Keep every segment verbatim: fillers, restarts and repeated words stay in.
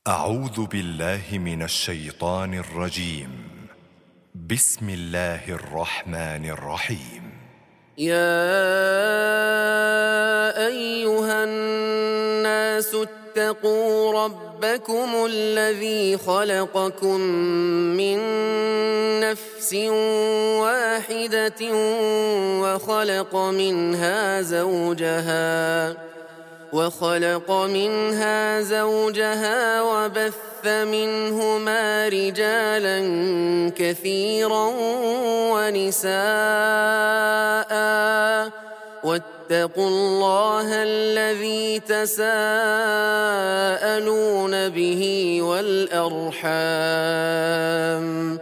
أعوذ بالله من الشيطان الرجيم. بسم الله الرحمن الرحيم. يا أيها الناس اتقوا ربكم الذي خلقكم من نفس واحدة وخلق منها زوجها وخلق منها زوجها وبث منهما رجالا كثيرا ونساء واتقوا الله الذي تساءلون به والأرحام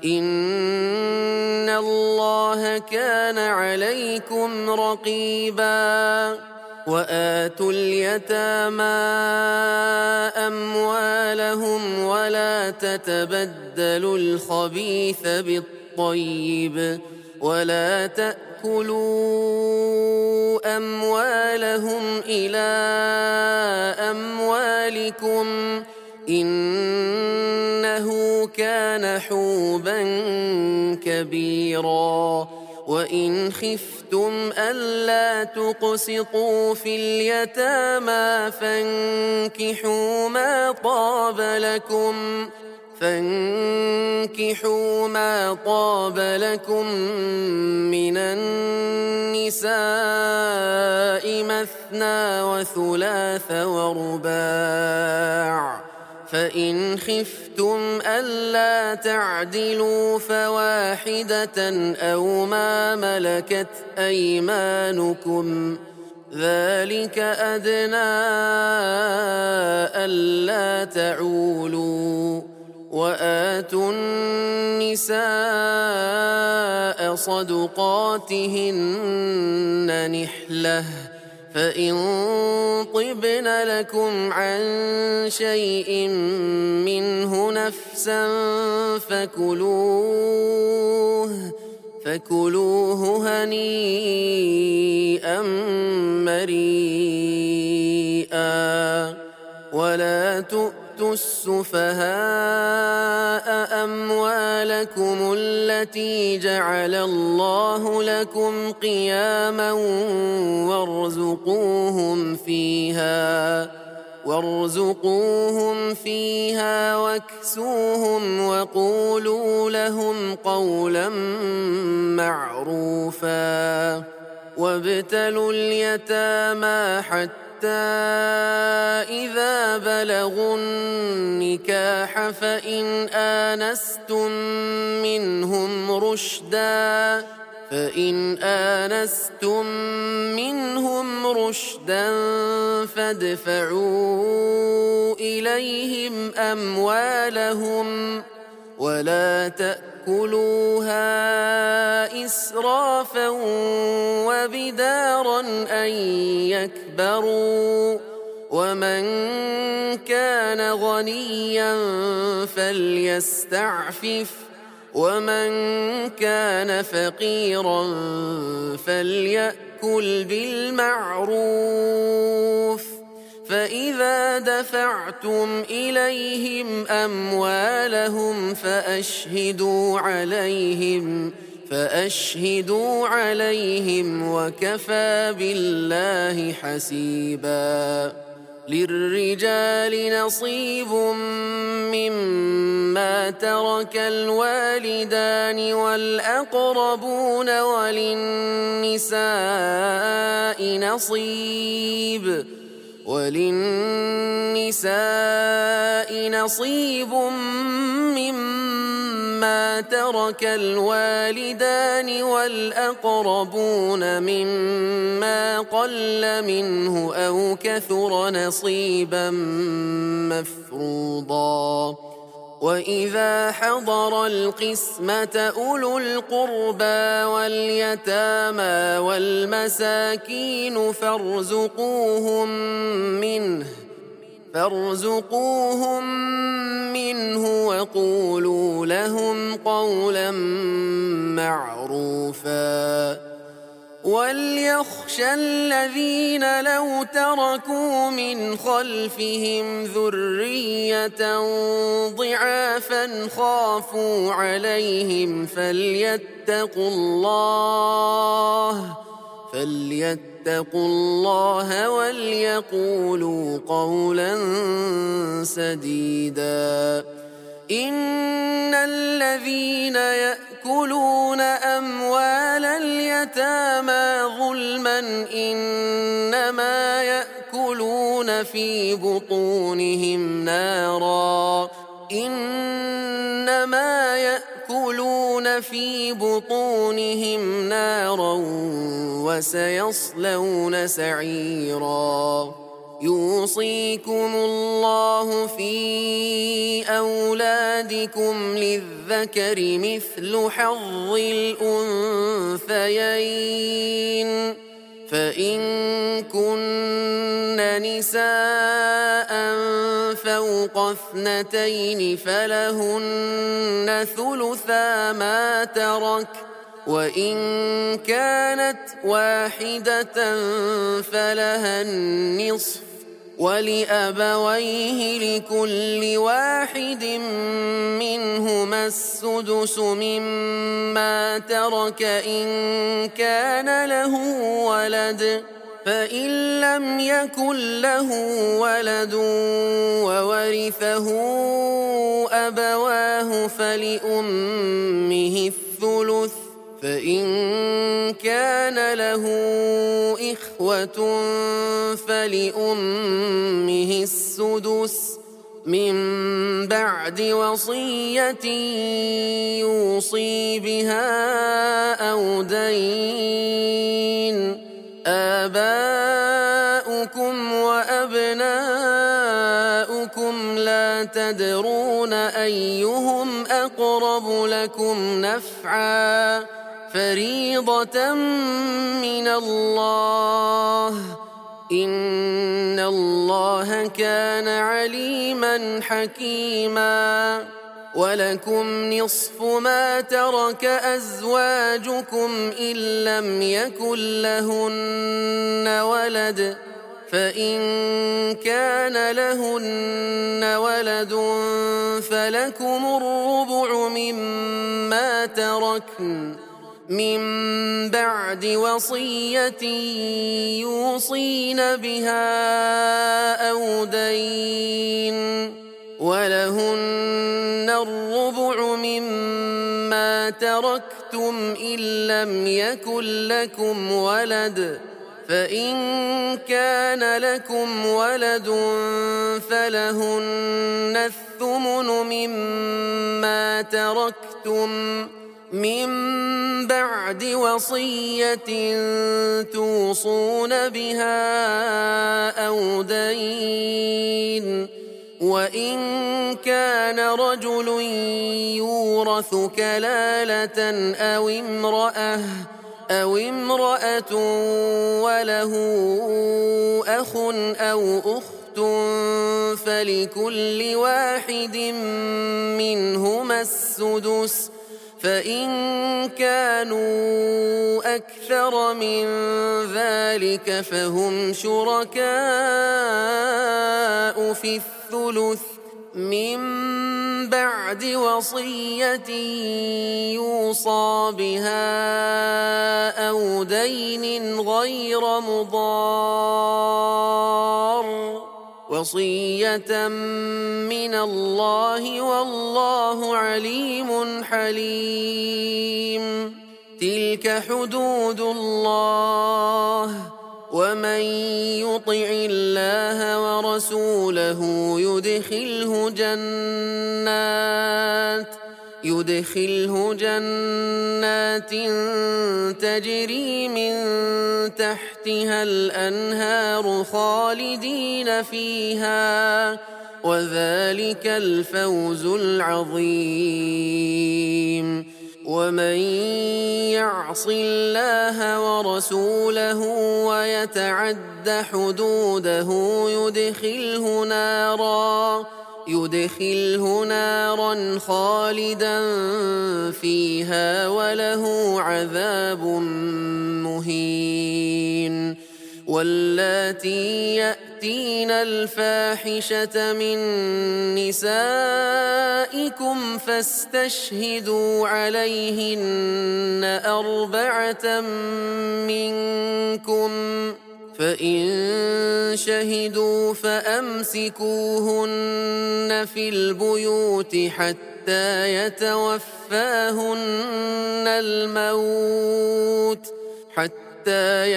إن الله كان عليكم رقيبا. وآتوا اليتامى أموالهم ولا تتبدلوا الخبيث بالطيب ولا تأكلوا أموالهم إلى أموالكم إنه كان حوبا كبيرا. وإن خفتم ألا تقسطوا في اليتامى فانكحوا ما طاب لكم فانكحوا ما طاب لكم من النساء مثنى وثلاث ورباع، فإن خفتم ألا تعدلوا فواحدة أو ما ملكت أيمانكم ذلك أدنى ألا تعولوا. وآتوا النساء صدقاتهن نحلة فإن طبن لكم عن شيء منه نفسا فكلوه فكلوه هنيئا مريئا. ولا تؤتوا السفهاء أموالكم التي جعل الله لكم قياما وارزقوهم فيها وارزقوهم فيها واكسوهم وقولوا لهم قولا معروفا. وابتلوا اليتامى حتى إذا بلغوا النكاح فإن آنستم منهم رشدا فإن آنستم منهم رشدا فادفعوا إليهم أموالهم ولا تأكلوها إسرافا وبدارا أن يكبروا. ومن كان غنيا فليستعفف ومن كان فقيرا فليأكل بالمعروف. فإذا دفعتم إليهم أموالهم فأشهدوا عليهم فأشهدوا عليهم وكفى بالله حسيبا. للرجال نصيب مما ترك الوالدان والأقربون وللنساء نصيب وللنساء نصيب مما ترك الوالدان والأقربون مما قل منه أو كثر نصيبا مفروضا. وإذا حضر القسمة أولو القربى واليتامى والمساكين فارزقوهم منه فارزقوهم منه وقولوا لهم قولا معروفا. وَلْيَخْشَ الَّذِينَ لَوْ تَرَكُوا مِنْ خَلْفِهِمْ ذُرِّيَّةً ضِعَافًا خَافُوا عَلَيْهِمْ فَلْيَتَّقُوا اللَّهَ فَلْيَتَّقُوا اللَّهَ وَلْيَقُولُوا قَوْلًا سَدِيدًا. إِنَّ الَّذِينَ يَأْكُلُونَ أَمْوَالَ الْيَتَامَى ظُلْمًا إِنَّمَا يَأْكُلُونَ فِي بُطُونِهِمْ نَارًا إِنَّمَا يَأْكُلُونَ فِي بُطُونِهِمْ نَارًا وَسَيَصْلَوْنَ سَعِيرًا. يُوصِيكُمُ اللَّهُ فِي أَوْلَادِكُمْ لِلذَّكَرِ مِثْلُ حَظِّ الْأُنثَيَيْنِ ۚ فَإِن كُنَّ نِسَاءً فَوْقَ اثْنَتَيْنِ فَلَهُنَّ ثُلُثَا مَا تَرَكَ، وَإِن كَانَتْ وَاحِدَةً فَلَهَا النِّصْفُ، وَلِأَبَوَيْهِ لِكُلِّ وَاحِدٍ مِّنْهُمَا السُّدُسُ مِمَّا تَرَكَ إِن كَانَ لَهُ وَلَدٌ، فَإِن لَّمْ يَكُن لَّهُ وَلَدٌ وَوَرِثَهُ أَبَوَاهُ فَلِأُمِّهِ الثُّلُثُ، فَإِن كَانَ لَهُ إِخْوَةٌ فَلِأُمِّهِ السُّدُسُ مِن بَعْدِ وَصِيَّةٍ يُوصِي بِهَا أَوْ دَيْنٍ. آبَاؤُكُمْ وَأَبْنَاؤُكُمْ لَا تَدْرُونَ أَيُّهُمْ أَقْرَبُ لَكُمْ نَفْعًا، فَرِيضَةً مِّنَ اللَّهِ ۗ إِنَّ اللَّهَ كَانَ عَلِيمًا حَكِيمًا. وَلَكُمْ نِصْفُ مَا تَرَكَ أَزْوَاجُكُمْ إِن لَّمْ يَكُن لَّهُنَّ وَلَدٌ، فَإِن كَانَ لَهُنَّ وَلَدٌ فَلَكُمُ الرُّبُعُ مِمَّا تَرَكْنَ مِن بَعْدِ وَصِيَّةٍ يُوصِينَ بِهَا أَوْ دَيْنٍ، وَلَهُنَّ الرُّبُعُ مِمَّا تَرَكْتُمْ إِن لَّمْ يَكُن لَّكُمْ وَلَدٌ، فَإِن كَانَ لَكُمْ وَلَدٌ فَلَهُنَّ الثُّمُنُ مِمَّا تَرَكْتُم مِّن بَعْدِ وَصِيَّةٍ تُوصُونَ بِهَا أَوْ دَيْنٍ. وَإِن كَانَ رَجُلٌ يُورَثُ كَلَالَةً أَوِ امْرَأَةٌ أَوِ امْرَأَةٌ وَلَهُ أَخٌ أَوْ أُخْتٌ فَلِكُلِّ واحد منهما السُّدُسُ، فَإِن كَانُوا أَكْثَرَ مِن ذَلِكَ فَهُمْ شُرَكَاءُ في الثُّلُثِ مِن بَعْدِ وَصِيَّةٍ يُوصَىٰ بِهَا أَوْ دَيْنٍ غَيْرَ مُضَارٍّ ۚ وَصِيَّةً مِّنَ اللَّهِ ۗ وَاللَّهُ عَلِيمٌ حَلِيمٌ. تِلْكَ حُدُودُ اللَّهِ ۚ وَمَن يُطِعِ اللَّهَ وَرَسُولَهُ يُدْخِلْهُ جَنَّاتٍ يُدْخِلْهُ جَنَّاتٍ تَجْرِي مِن تَحْتِهَا الْأَنْهَارُ خَالِدِينَ فِيهَا ۚ وَذَلِكَ الْفَوْزُ الْعَظِيمُ. وَمَن يَعْصِ اللَّهَ وَرَسُولَهُ وَيَتَعَدَّ حُدُودَهُ يُدْخِلْهُ نَارًا يدخله نارا خالدا فيها وله عذاب مهين. واللاتي يأتين الفاحشة من نسائكم فاستشهدوا عليهن أربعة منكم، فإن شهدوا فأمسكوهن في البيوت حتى يتوفاهن الموت حتى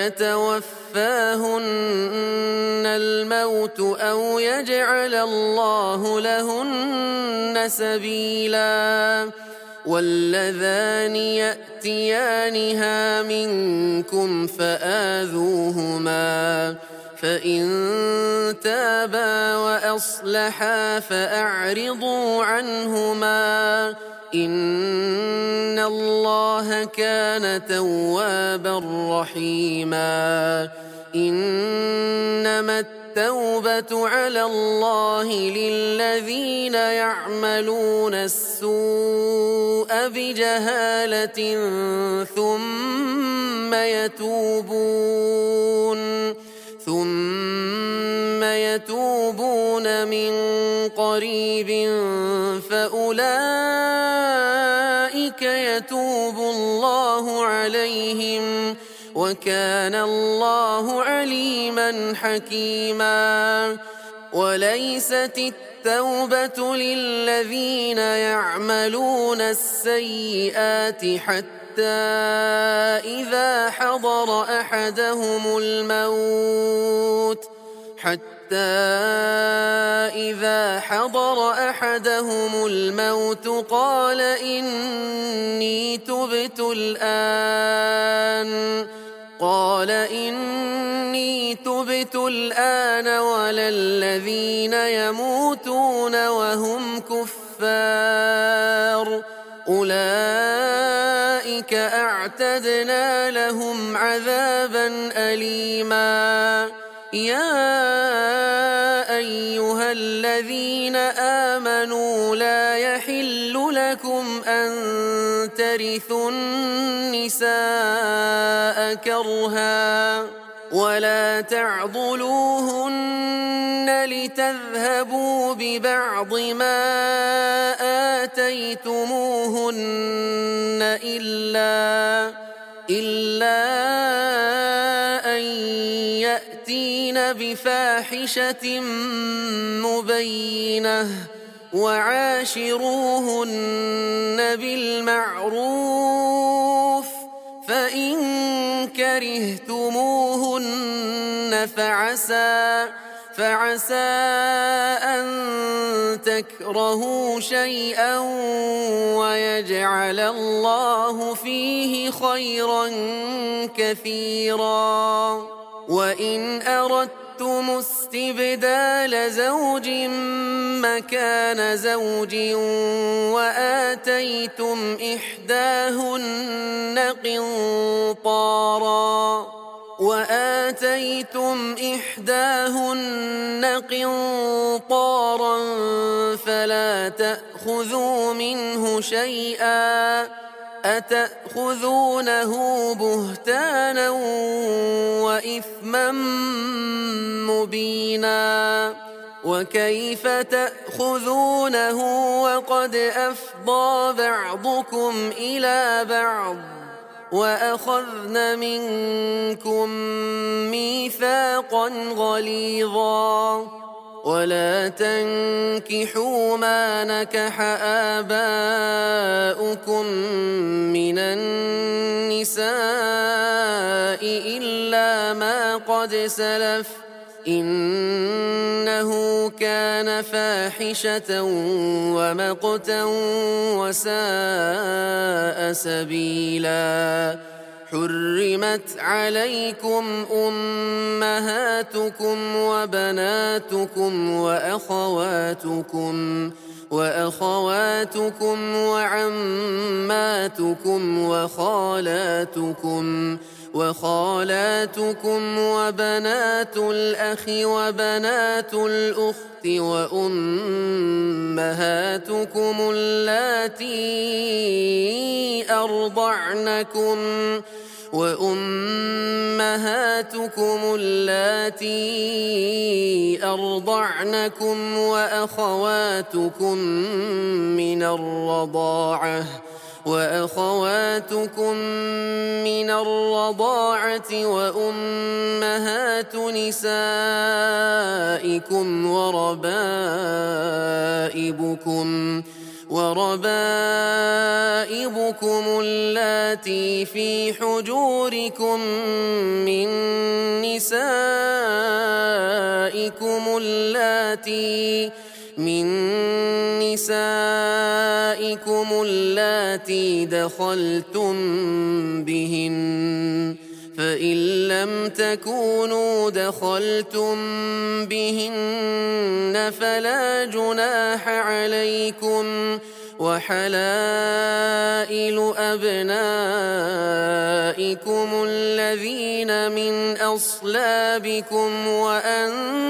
يتوفاهن الموت أو يجعل الله لهن سبيلا. واللذان يأتيانها منكم فآذوهما، فإن تابا وأصلحا فأعرضوا عنهما، إن الله كان توابا رحيما. إنما التوبة على الله للذين يعملون السوء بجهالة ثم يتوبون ثم يتوبون من قريب فأولئك يتوب الله عليهم، وكان الله عليما حكيما. وليست التوبة للذين يعملون السيئات حتى إذا حضر أحدهم الموت حتى إذا حضر أحدهم الموت قال إني تبت الآن قال إني تبت الآن ولا الذين يموتون وهم كفار، أولئك أعتدنا لهم عذابا أليما. يا أيها الذين آمنوا لا يحل لكم أن ترثوا النساء كرها ولا تعضلوهن لتذهبوا ببعض ما آتيتموهن إلا إلا أن يأتين بفاحشة مبينة وعاشروهن بالمعروف، فإن كرهتموهن فعسى فعسى أن تكرهوا شيئا ويجعل الله فيه خيرا كثيرا. وإن أردتم استبدال زوج مكان زوج وآتيتم إحداهن قنطارا وآتيتم إحداهن قنطارا فلا تأخذوا منه شيئا، أتأخذونه بهتانا وإثما مبينا. وكيف تأخذونه وقد أفضى بعضكم إلى بعض وأخذن منكم ميثاقا غليظا. ولا تنكحوا ما نكح آباؤكم من النساء إلا ما قد سلف إنه كان فاحشة ومقتا وساء سبيلا. حرمت عليكم أمهاتكم وبناتكم وأخواتكم وأخواتكم وعماتكم وخالاتكم وخالاتكم وبنات الأخ وبنات الأخت وأمهاتكم اللاتي أرضعنكم وأمهاتكم اللاتي أرضعنكم وأخواتكم من الرضاعة وأخواتكم من الرضاعة وأمهات نسائكم وربائبكم وربائبكم اللاتي في حجوركم من نسائكم اللاتي من نسائكم اللاتي دخلتم بهن فإن لم تكونوا دخلتم بهن فلا جناح عليكم وحلائل أبنائكم الذين من أصلابكم وأن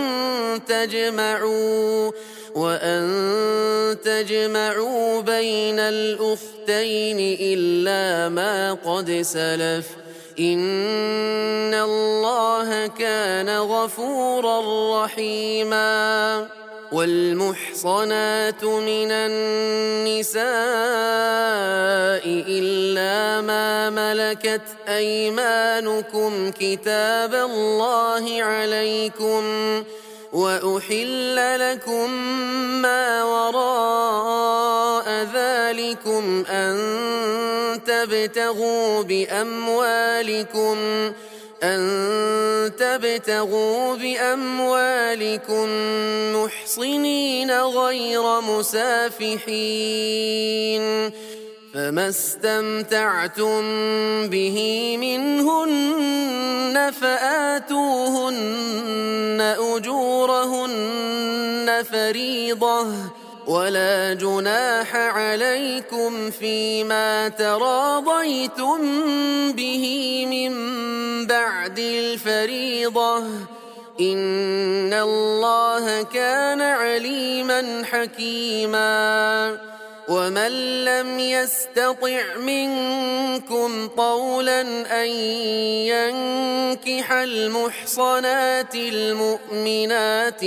تجمعوا وأن تجمعوا بين الأختين إلا ما قد سلف إن الله كان غفورا رحيما. والمحصنات من النساء إلا ما ملكت أيمانكم كتاب الله عليكم وأحل لكم ما وراء ذلكم أن تبتغوا بأموالكم أن تبتغوا بأموالكم محصنين غير مسافحين فما استمتعتم به منهن فآتوهن أجورهن فريضة ولا جناح عليكم فيما تراضيتم به من بعد الفريضة إن الله كان عليما حكيما. ومن لم يستطع منكم طولا أن ينكح المحصنات المؤمنات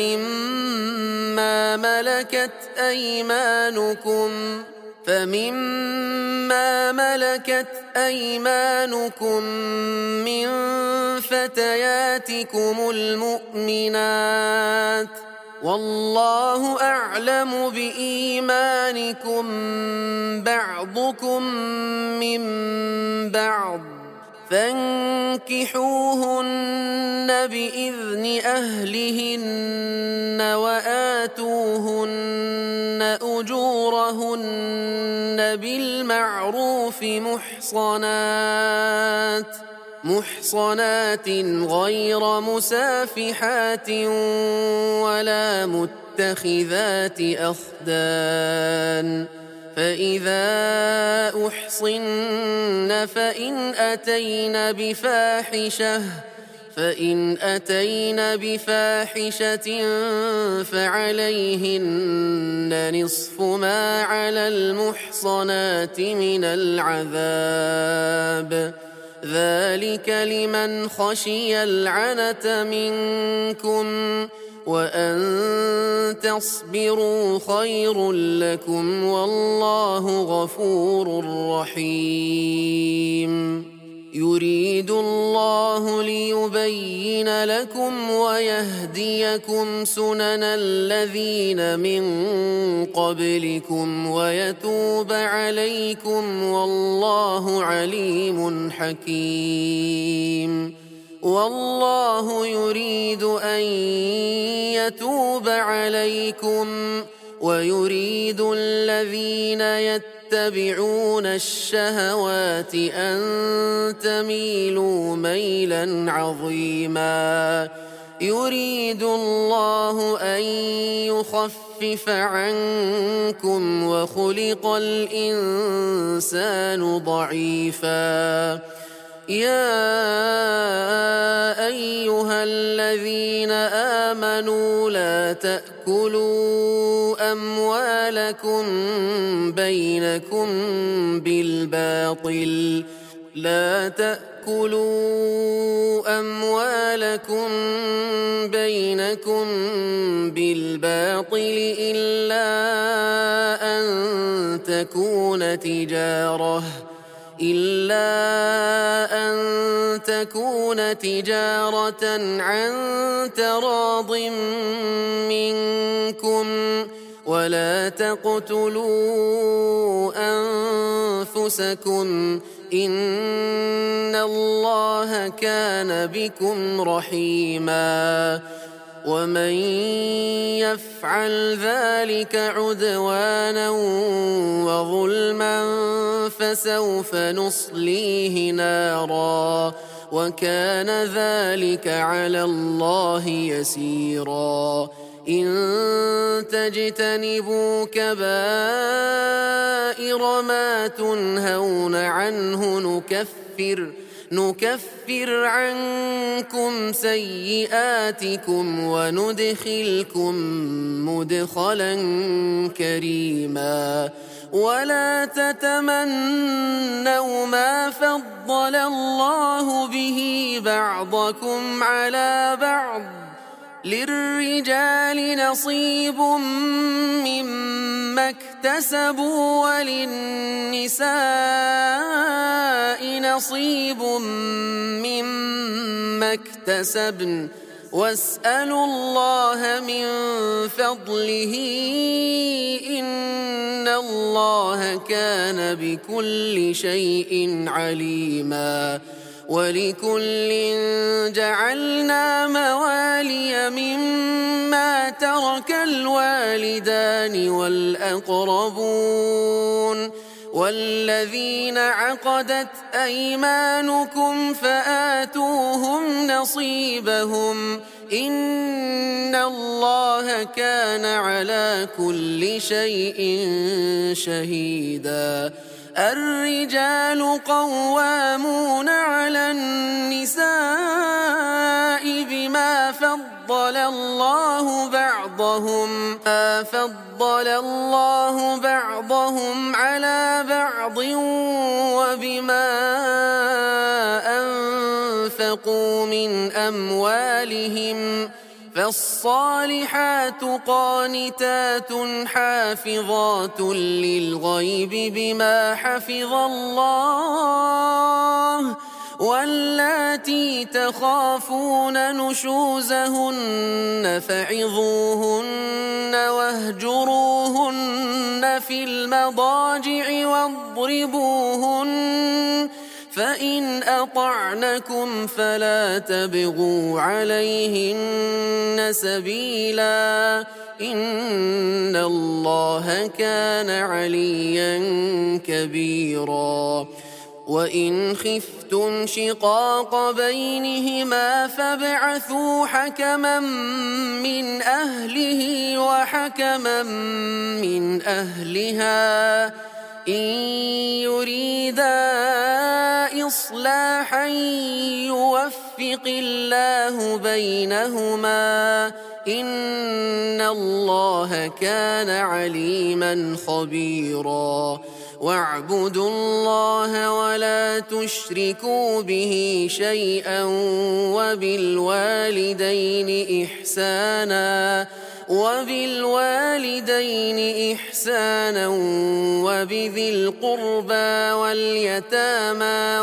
فمما ملكت أيمانكم فمما ملكت أيمانكم من فتياتكم المؤمنات والله أعلم بإيمانكم بعضكم من بعض فانكحوهن بإذن أهلهن وآتوهن أجورهن بالمعروف محصنات محصنات غير مسافحات ولا متخذات أخدان فإذا أحصن فإن أتين بفاحشة فإن أتين بفاحشة فعليهن نصف ما على المحصنات من العذاب ذلك لمن خشي العنة منكم وأن تصبروا خير لكم والله غفور رحيم. يريد الله ليبين لكم ويهديكم سنن الذين من قبلكم ويتوب عليكم والله عليم حكيم. والله يريد أن يتوب عليكم ويريد الذين يتبعون الشهوات أن تميلوا ميلا عظيما. يريد الله أن يخفف عنكم وخلق الإنسان ضعيفا يا أيها الذين آمنوا لا تأكلوا أموالكم بينكم بالباطل لا تأكلوا أموالكم بينكم بالباطل إلا أن تكون تجارة إلا أن تكون تجارة عن تراض منكم ولا تقتلوا أنفسكم إن الله كان بكم رحيما ومن يفعل ذلك عدوانا وظلما فسوف نصليه نارا وكان ذلك على الله يسيرا إن تجتنبوا كبائر ما تنهون عنه نكفر نكفر عنكم سيئاتكم وندخلكم مدخلا كريما ولا تتمنوا ما فضل الله به بعضكم على بعض للرجال نصيب مما اكتسبوا وللنساء نصيب مما اكتسبن واسألوا الله من فضله إن الله كان بكل شيء عليما ولكل جعلنا موالي مما ترك الوالدان والأقربون والذين عقدت أيمانكم فآتوهم نصيبهم إن الله كان على كل شيء شهيدا الرجال قوامون على النساء بما فضل الله بعضهم ما فضل الله بعضهم على بعض وبما أنفقوا من أموالهم فالصالحات قانتات حافظات للغيب بما حفظ الله واللاتي تخافون نشوزهن فعظوهن واهجروهن في المضاجع واضربوهن فإن أطعنكم فلا تبغوا عليهن سبيلا إن الله كان عليا كبيرا وإن خفتم شقاق بينهما فابعثوا حكما من أهله وحكما من أهلها إن يريدا إصلاحا يوفق الله بينهما إن الله كان عليما خبيرا واعبدوا الله ولا تشركوا به شيئا وبالوالدين إحسانا وبالوالدين إحسانا وبذي القربى واليتامى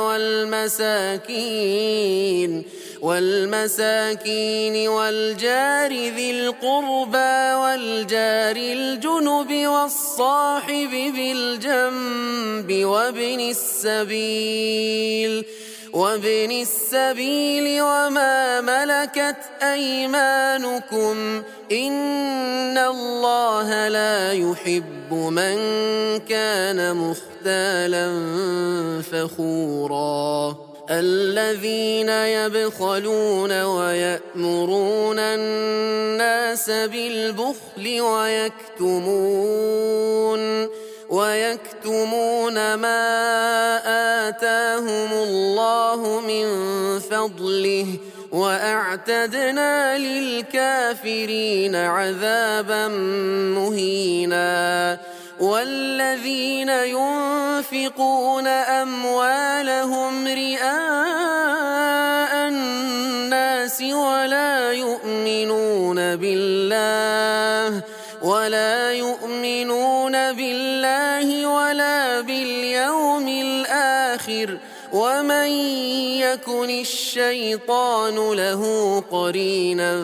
والمساكين والمساكين والجار ذي القربى والجار الجنب والصاحب بالجنب وابن السبيل وابن السبيل وما ملكت أيمانكم إن الله لا يحب من كان مختالا فخورا الذين يبخلون ويأمرون الناس بالبخل ويكتمون ويكتمون ما آتاهم الله من فضله وأعتدنا للكافرين عذابا مهينا والذين ينفقون أموالهم رئاء الناس ولا يؤمنون بالله ولا يؤمنون بالله ولا باليوم الآخر ومن يكن الشيطان له قرينا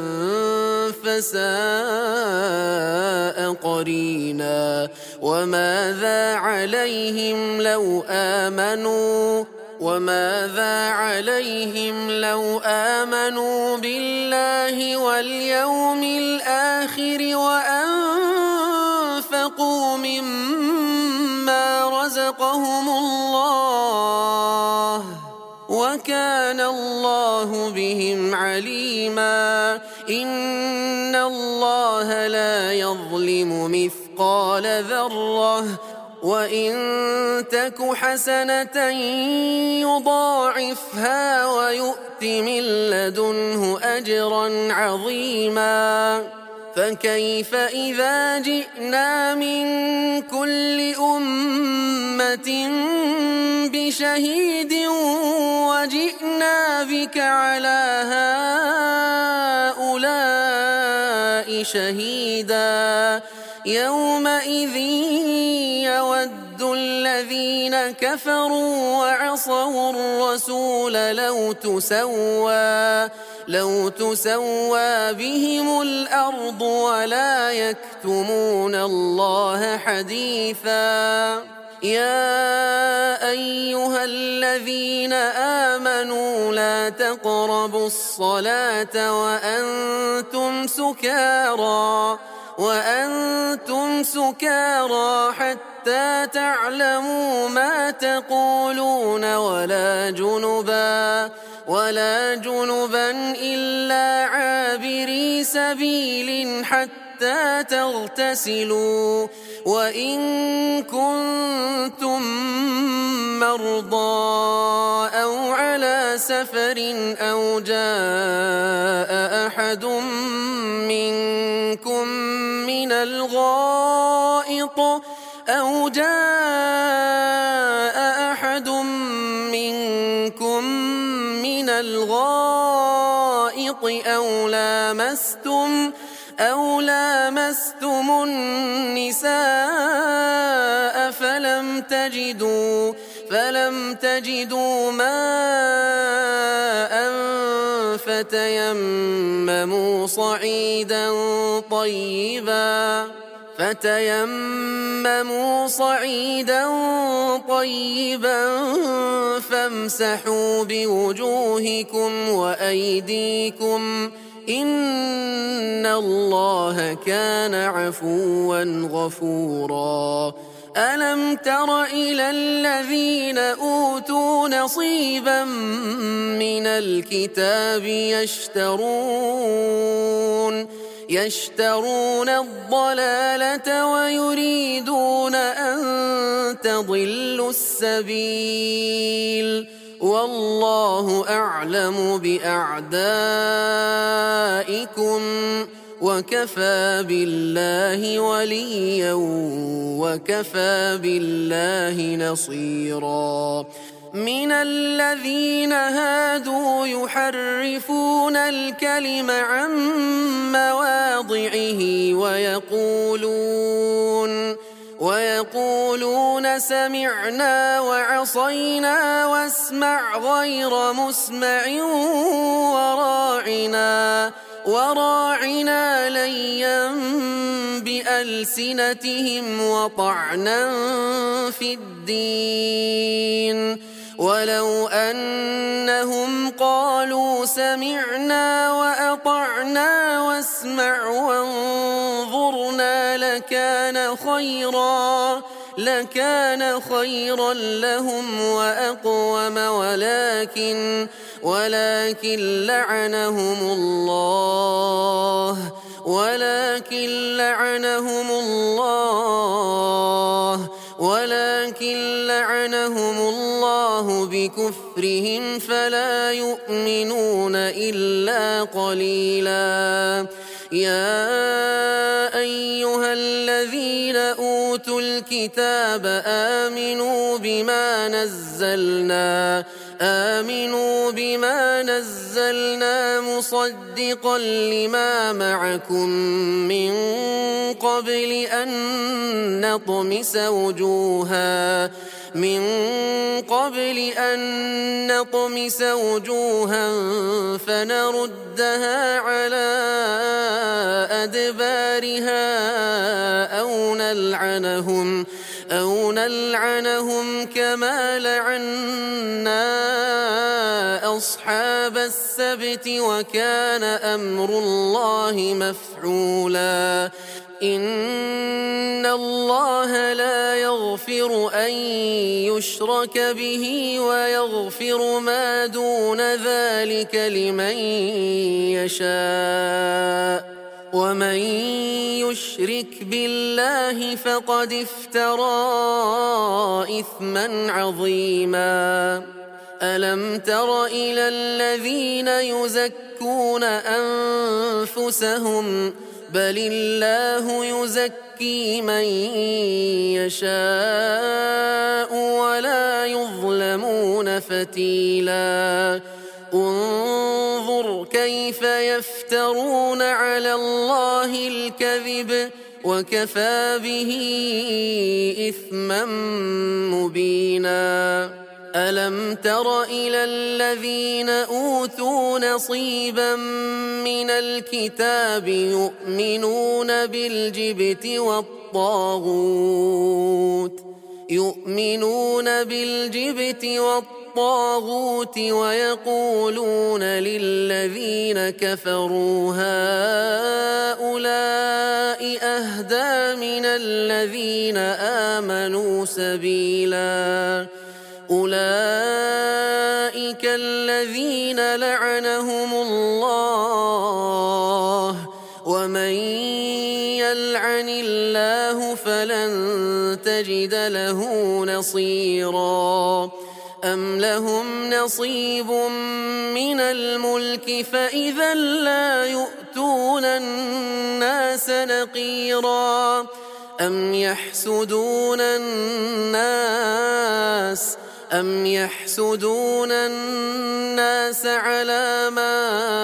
فساء قرينا وماذا عليهم لو آمنوا وماذا عليهم لو آمنوا بالله واليوم الآخر وأنفقوا مما رزقهم الله وكان الله بهم عليما إن الله لا يظلم مثقال ذرة وإن تك حسنة يضاعفها ويؤت من لدنه أجرا عظيما فكيف إذا جئنا من كل أمة بشهيد وجئنا بك على هؤلاء شهيدا يومئذ يود الذين كفروا وعصوا الرسول لو تسوى لو تسوى بهم الأرض ولا يكتمون الله حديثا يا أيها الذين آمنوا لا تقربوا الصلاة وأنتم سكارى وأنتم سكارى حتى تعلموا ما تقولون ولا جنبا ولا جنبا إلا عابري سبيل حتى تغتسلوا وإن كنتم مرضى أو على سفر أو جاء أحد منكم من الغائط أو جاء أحد منكم من الغائط أو لامستم أو لامستم النساء فلم تجدوا فلم تجدوا ماء فتيمموا صعيدا طيبا فتيمموا صعيدا طيبا فامسحوا بوجوهكم وأيديكم إن الله كان عفوا غفورا ألم تر إلى الذين أوتوا نصيبا من الكتاب يشترون يشترون الضلالة ويريدون أن تضلوا السبيل والله أعلم بأعدائكم وكفى بالله وليا وكفى بالله نصيرا من الذين هادوا يحرفون الكلم عن مواضعه ويقولون ويقولون سمعنا وعصينا واسمع غير مسمع وراعنا وراعنا ليا بألسنتهم وطعنا في الدين ولو أنهم قالوا سمعنا وأطعنا واسمع وانظرنا لكان خيرا لكان خيرا لهم وأقوم ولكن ولكن لعنهم الله ولكن لعنهم الله ولكن لعنهم الله بكفرهم فلا يؤمنون إلا قليلا. يا أيها الذين أوتوا الكتاب آمنوا بما نزلنا آمنوا بما نزلنا مصدقا لما معكم من قبل أن نطمس وجوها من قبل أن نطمس وجوها فنردها على أدبارها أو نلعنهم أو نلعنهم كما لعنا أصحاب السبت وكان أمر الله مفعولا. إن الله لا يغفر أن يشرك به ويغفر ما دون ذلك لمن يشاء ومن يشرك بالله فقد افترى إثما عظيما. ألم تر إلى الذين يزكون أنفسهم بل الله يزكي من يشاء ولا يظلمون فتيلا. انظر كيف يفترون على الله الكذب وكفى به إثما مبينا. ألم تر إلى الذين أوتوا نصيبا من الكتاب يؤمنون بالجبت والطاغوت يؤمنون بالجبت والطاغوت ويقولون للذين كفروا هؤلاء أهدى من الذين آمنوا سبيلا. أولئك الذين لعنهم الله ومن يلعن الله فلن تجد له نصيرا. أم لهم نصيب من الملك فإذا لا يؤتون الناس نقيرا. أم يحسدون الناس أم يحسدون الناس على ما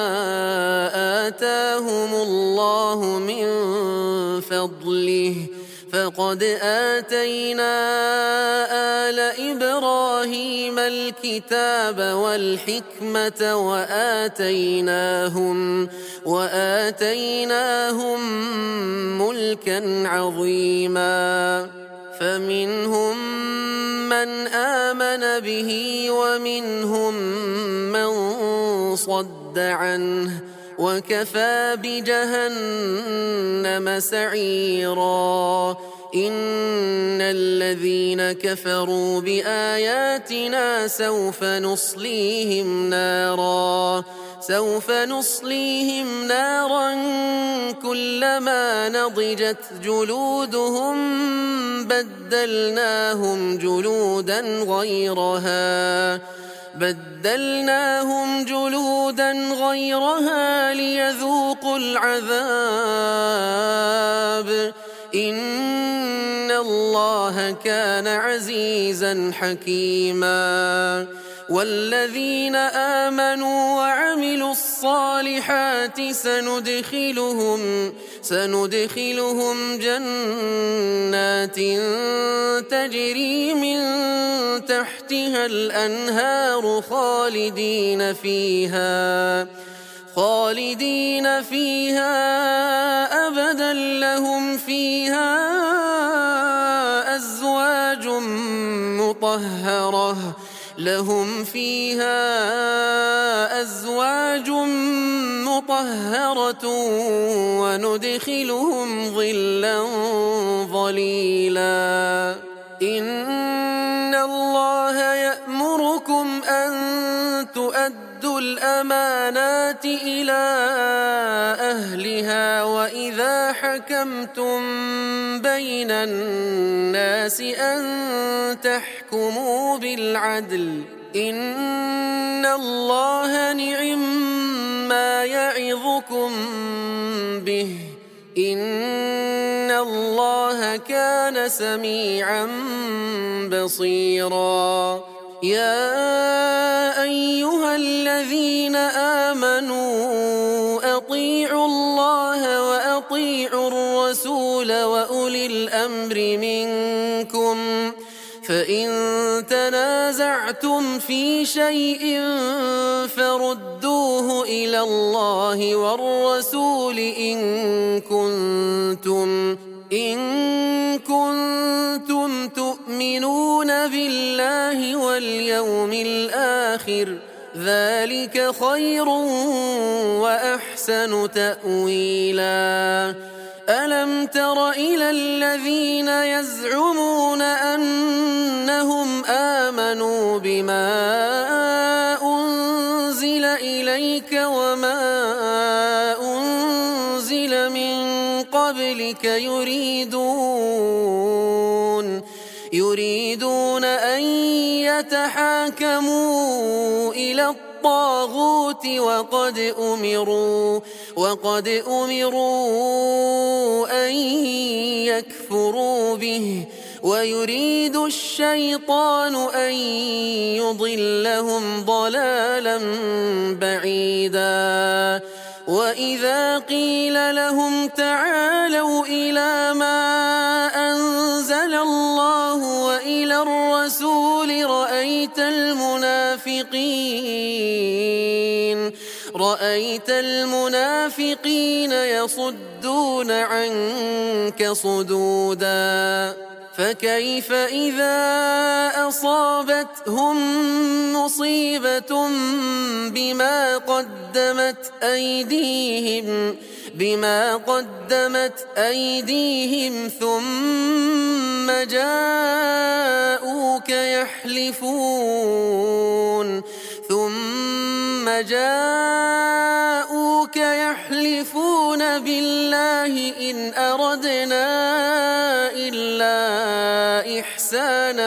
آتاهم الله من فضله فقد آتينا آل إبراهيم الكتاب والحكمة وآتيناهم وآتيناهم ملكا عظيما. فمنهم من آمن به ومنهم من صد عنه وكفى بجهنم سعيرا. إن الذين كفروا بآياتنا سوف نصليهم نارا سوف نصليهم نارا كلما نضجت جلودهم بدلناهم جلودا غيرها بدلناهم جلودا غيرها ليذوقوا العذاب. إن الله كان عزيزا حكيما. والذين آمنوا وعملوا الصالحات سندخلهم سندخلهم جنات تجري من تحتها الأنهار خالدين فيها خالدين فيها أبدا. لهم فيها أزواج مطهرة لهم فيها أزواج مطهرة وندخلهم ظلا ظليلا. إن الله يأمركم أن تؤدوا الأمانات الأمانات إلى أهلها وإذا حكمتم بين الناس أن تحكموا بالعدل إن الله نعما يعظكم به إن الله كان سميعا بصيرا. يا أيها الذين آمنوا أطيعوا الله وأطيعوا الرسول وأولي الأمر منكم فإن تنازعتم في شيء فردوه إلى الله والرسول إن كنتم إن كنتم تؤمنون بالله واليوم الآخر ذلك خير وأحسن تأويلا. ألم تر إلى الذين يزعمون أنهم آمنوا بما أنزل إليك وما أنزل من قبلك يريدون يريدون أن يتحاكموا إلى الطاغوت وقد أمروا وقد أمروا أن يكفروا به ويريد الشيطان أن يضلهم ضلالا بعيدا. وإذا قيل لهم تعالوا إلى ما أنزل الله وإلى الرسول رأيت المنافقين رأيت المنافقين يصدون عنك صدودا. فكيف إذا أصابتهم مصيبة بما قدمت أيديهم بما قدمت أيديهم ثم جاءوك يحلفون ثم جاءوك يحلفون بالله إن أردنا إلا إحسانا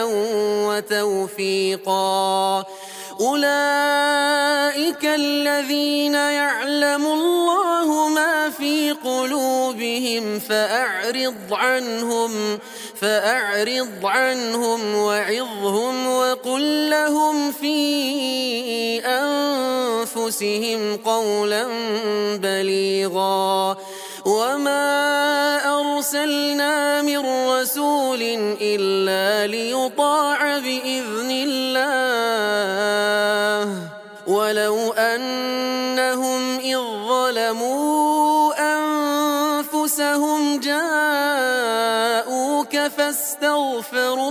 وتوفيقا. أولئك الذين يعلم الله ما في قلوبهم فأعرض عنهم فأعرض عنهم وعظهم وقل لهم في أنفسهم قولا بليغا. وما أرسلنا من رسول إلا ليطاع بإذن الله ولو أنهم إذ ظلموا أنفسهم جاءوك فاستغفروا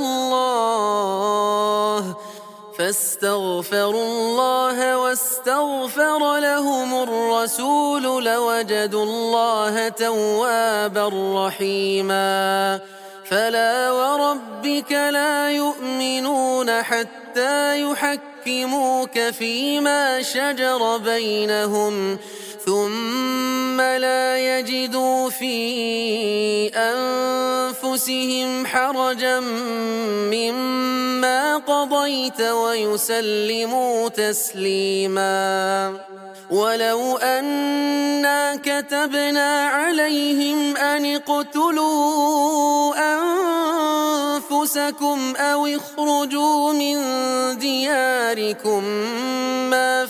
الله فاستغفروا الله واستغفر لهم الرسول لوجدوا الله توابا رحيما. فلا وربك لا يؤمنون حتى يحكموك فيما شجر بينهم ثم لا يجدوا في أنفسهم حرجا مما قضيت ويسلموا تسليما. ولو أنا كتبنا عليهم أن اقتلوا أنفسكم أو اخرجوا من دياركم ما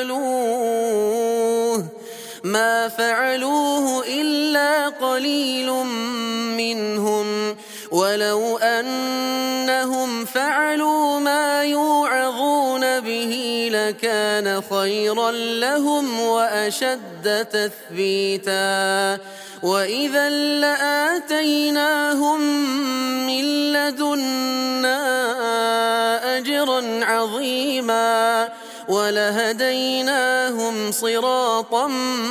فعلوه ما فعلوه إلا قليل منهم ولو أنهم فعلوا ما يوعظون به لكان خيرا لهم وأشد تثبيتا. وإذا لآتيناهم من لدنا أجرا عظيما ولهديناهم صراطا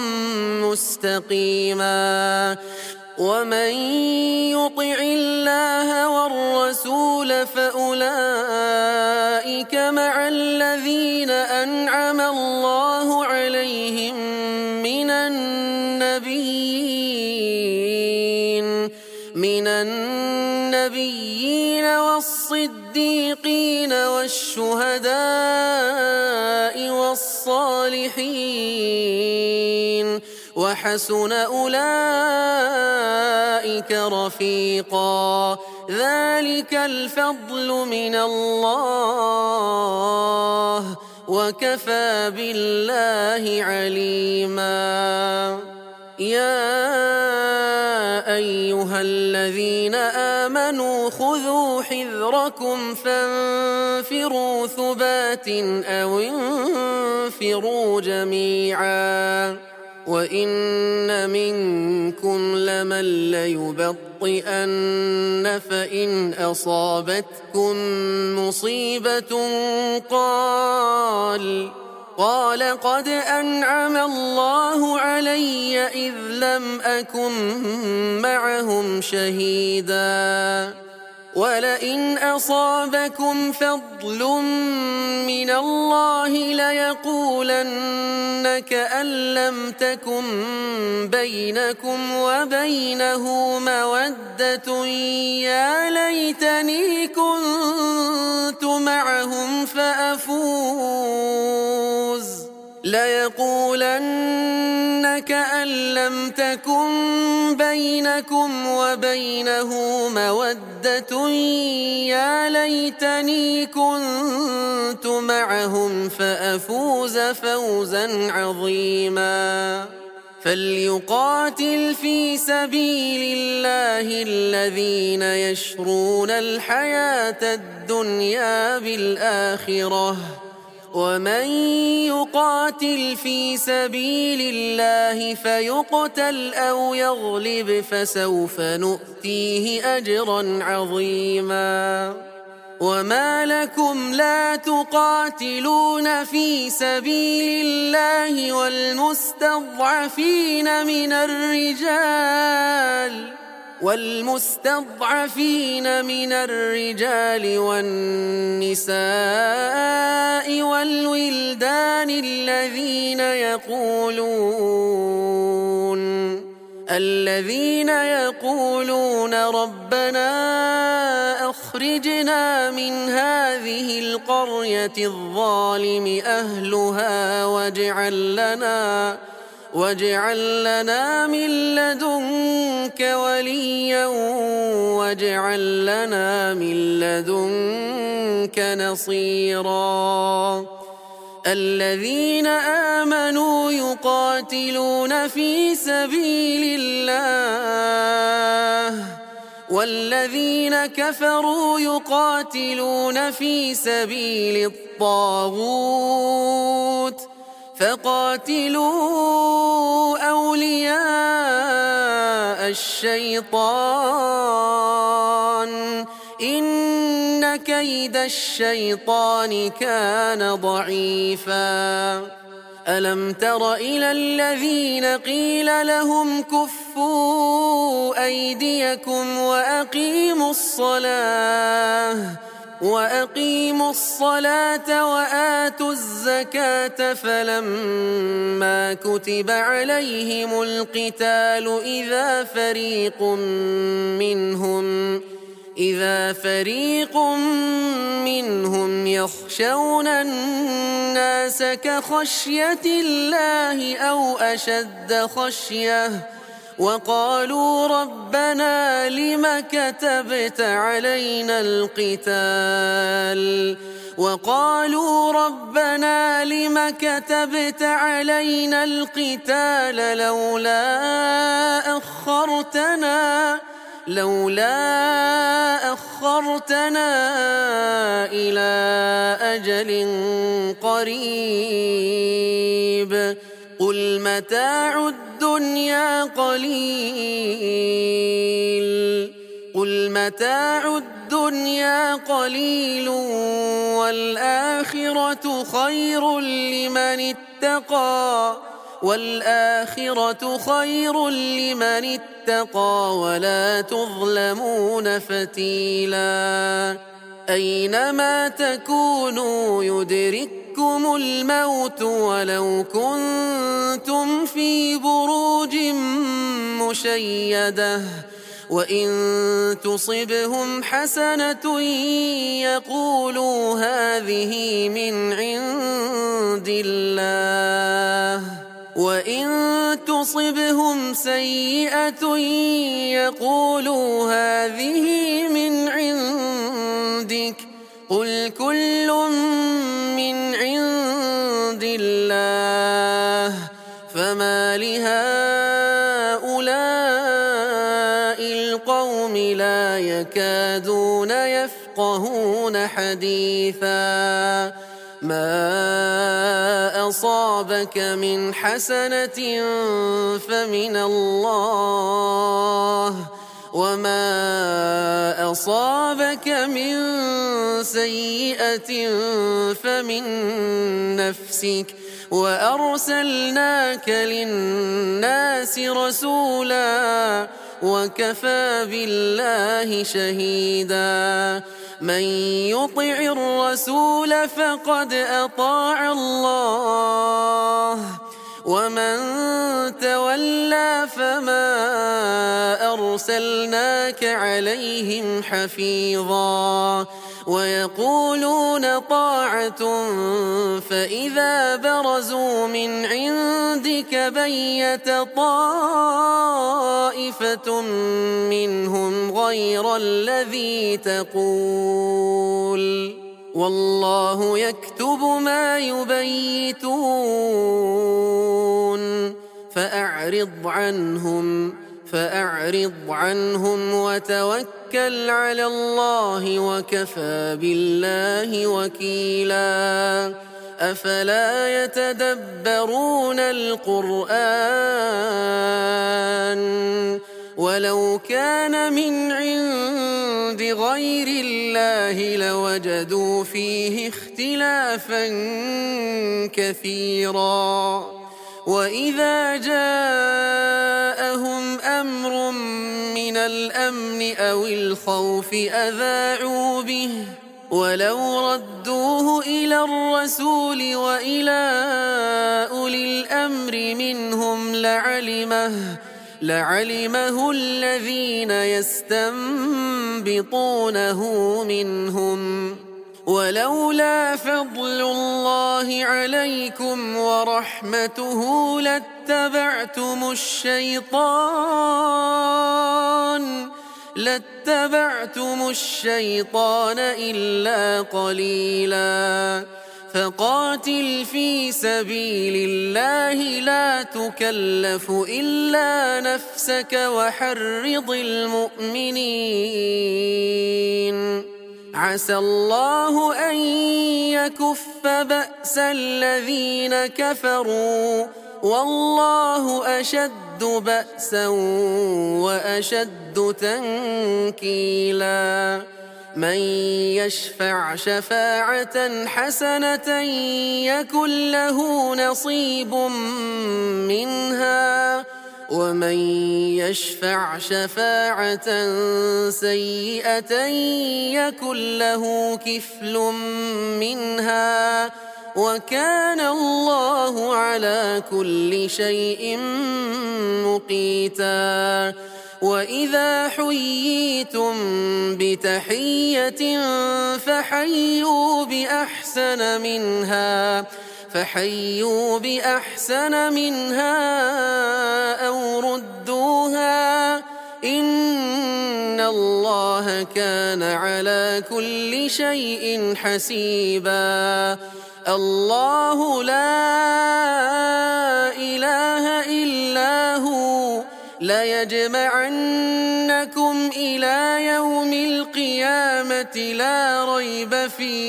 مستقيما. ومن يطع الله والرسول فأولئك مع الذين أنعم الله عليهم النبيين والصديقين والشهداء والصالحين وحسن أولئك رفيقا ذلك الفضل من الله وكفى بالله عليما يا أيها الذين آمنوا خذوا حذركم فانفروا ثبات أو انفروا جميعا وإن منكم لمن ليبطئن فإن أصابتكم مصيبة قال قال قد أنعم الله علي إذ لم أكن معهم شهيدا ولئن أصابكم فضل من الله ليقولن كأن لم تكن بينكم وبينه مودة يا ليتني كنت معهم فأفوز ليقولن كأن لم تكن بينكم وبينه مودة يا ليتني كنت معهم فأفوز فوزا عظيما فليقاتل في سبيل الله الذين يشرون الحياة الدنيا بالآخرة ومن يقاتل في سبيل الله فيقتل أو يغلب فسوف نؤتيه أجرا عظيما وما لكم لا تقاتلون في سبيل الله والمستضعفين من الرجال والمستضعفين من الرجال والنساء والولدان الذين يقولون الذين يقولون ربنا أخرجنا من هذه القرية الظالم أهلها واجعل لنا واجعل لنا من لدنك وليا واجعل لنا من لدنك نصيرا الذين آمنوا يقاتلون في سبيل الله والذين كفروا يقاتلون في سبيل الطاغوت فقاتلوا أولياء الشيطان إن كيد الشيطان كان ضعيفا ألم تر إلى الذين قيل لهم كفوا أيديكم وأقيموا الصلاة وأقيموا الصلاة وآتوا الزكاة فلما كتب عليهم القتال إذا فريق منهم إذا فريق منهم يخشون الناس كخشية الله أو أشد خشية وقالوا ربنا لم كتبت علينا القتال وقالوا ربنا لم كتبت علينا القتال لولا أخرتنا لولا أخرتنا إلى أجل قريب قل متاع الدنيا قليل قل متاع الدنيا قليل والآخرة خير لمن اتقى والآخرة خير لمن اتقى ولا تظلمون فتيلا أينما تكونوا يدرككم الموت ولو كنتم في بروج مشيدة وإن تصبهم حسنة يقولوا هذه من عند الله، وإن تصبهم سيئة يقولوا هذه من عندك، قل كل من عند الله، فما لهؤلاء القوم لا يكادون يفقهون حديثا. ما أصابك من حسنة فمن الله، وما أصابك من سيئة فمن نفسك، وأرسلناك للناس رسولا وكفى بالله شهيدا. من يطع الرسول فقد أطاع الله، ومن تولى فما أرسلناك عليهم حفيظا. ويقولون طاعة فإذا برزوا من عندك بيت طائفة منهم غير الذي تقول، والله يكتب ما يبيتون. فأعرض عنهم فأعرض عنهم وتوكل على الله وكفى بالله وكيلا. أفلا يتدبرون القرآن ولو كان من عند غير الله لوجدوا فيه اختلافا كثيرا. وإذا جاءهم أمر من الأمن أو الخوف أذاعوا به، ولو ردوه إلى الرسول وإلى أولي الأمر منهم لعلمه لعلمه الذين يستنبطونه منهم. ولولا فضل الله عليكم ورحمته لاتبعتم الشيطان لاتبعتم الشيطان إلا قليلا. فقاتل في سبيل الله لا تكلف إلا نفسك وحرض المؤمنين. عسى الله أن يكف بأس الذين كفروا والله أشد بأسا وأشد تنكيلا. من يشفع شفاعة حسنة يكن له نصيب منها، ومن يشفع شفاعة سيئة يكن له كفل منها، وكان الله على كل شيء مقيتا. وإذا حييتم بتحية فحيوا بأحسن منها فحيوا بأحسن منها أو ردوها، إن الله كان على كل شيء حسيبا. الله لا إله إلا هو ليجمعنكم إلى يوم القيامة لا ريب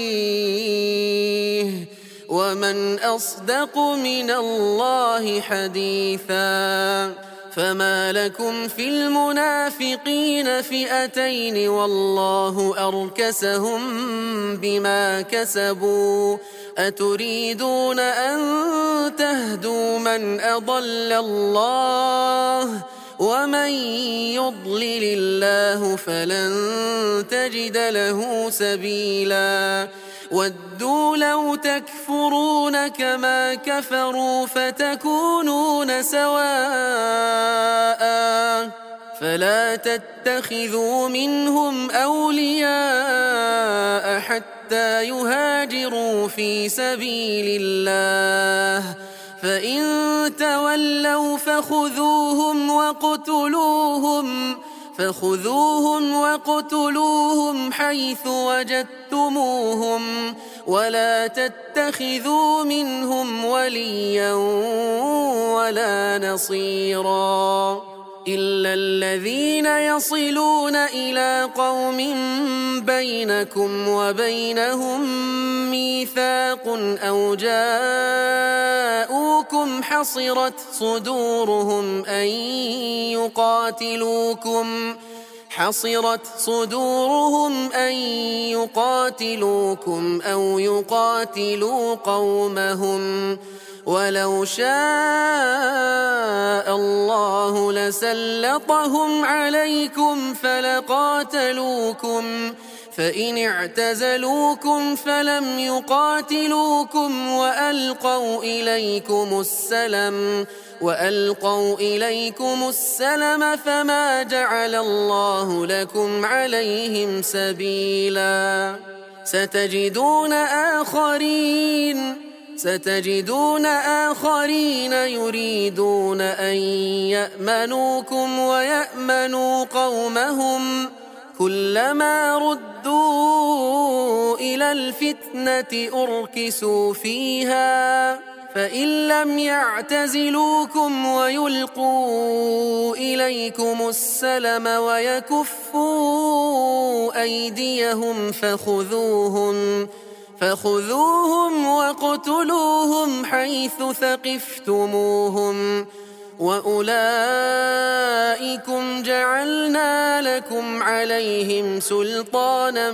فيه، ومن أصدق من الله حديثا. فما لكم في المنافقين فئتين والله أركسهم بما كسبوا، أتريدون أن تهدوا من أضل الله، ومن يضلل الله فلن تجد له سبيلا. ودوا لو تكفرون كما كفروا فتكونون سواء فلا تتخذوا منهم أولياء حتى يهاجروا في سبيل الله فإن تولوا فخذوهم وقتلوهم فخذوهم وقتلوهم حيث وجدتموهم ولا تتخذوا منهم وليا ولا نصيرا إلا الذين يصلون إلى قوم بينكم وبينهم ميثاق أو جاءوكم حصرت صدورهم أن يقاتلوكم حصرت صدورهم أن يقاتلوكم أو يقاتلوا قومهم ولو شاء الله لسلطهم عليكم فلقاتلوكم فإن اعتزلوكم فلم يقاتلوكم وألقوا إليكم السلم وألقوا إليكم السلم فما جعل الله لكم عليهم سبيلا ستجدون آخرين ستجدون آخرين يريدون أن يأمنوكم ويأمنوا قومهم كلما ردوا إلى الفتنة أركسوا فيها فإن لم يعتزلوكم ويلقوا إليكم السلم ويكفوا أيديهم فخذوهم فخذوهم وقتلوهم حيث ثقفتموهم وأولئكم جعلنا لكم عليهم سلطانا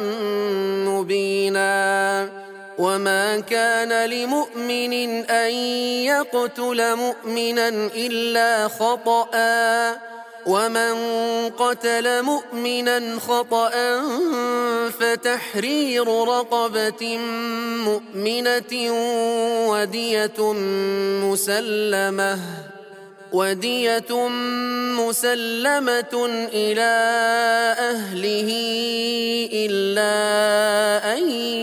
مبينا وما كان لمؤمن أن يقتل مؤمنا إلا خطأ ومن قتل مؤمنا خطأ فتحرير رقبة مؤمنة ودية مسلمة ودية مسلمة إلى أهله إلا أن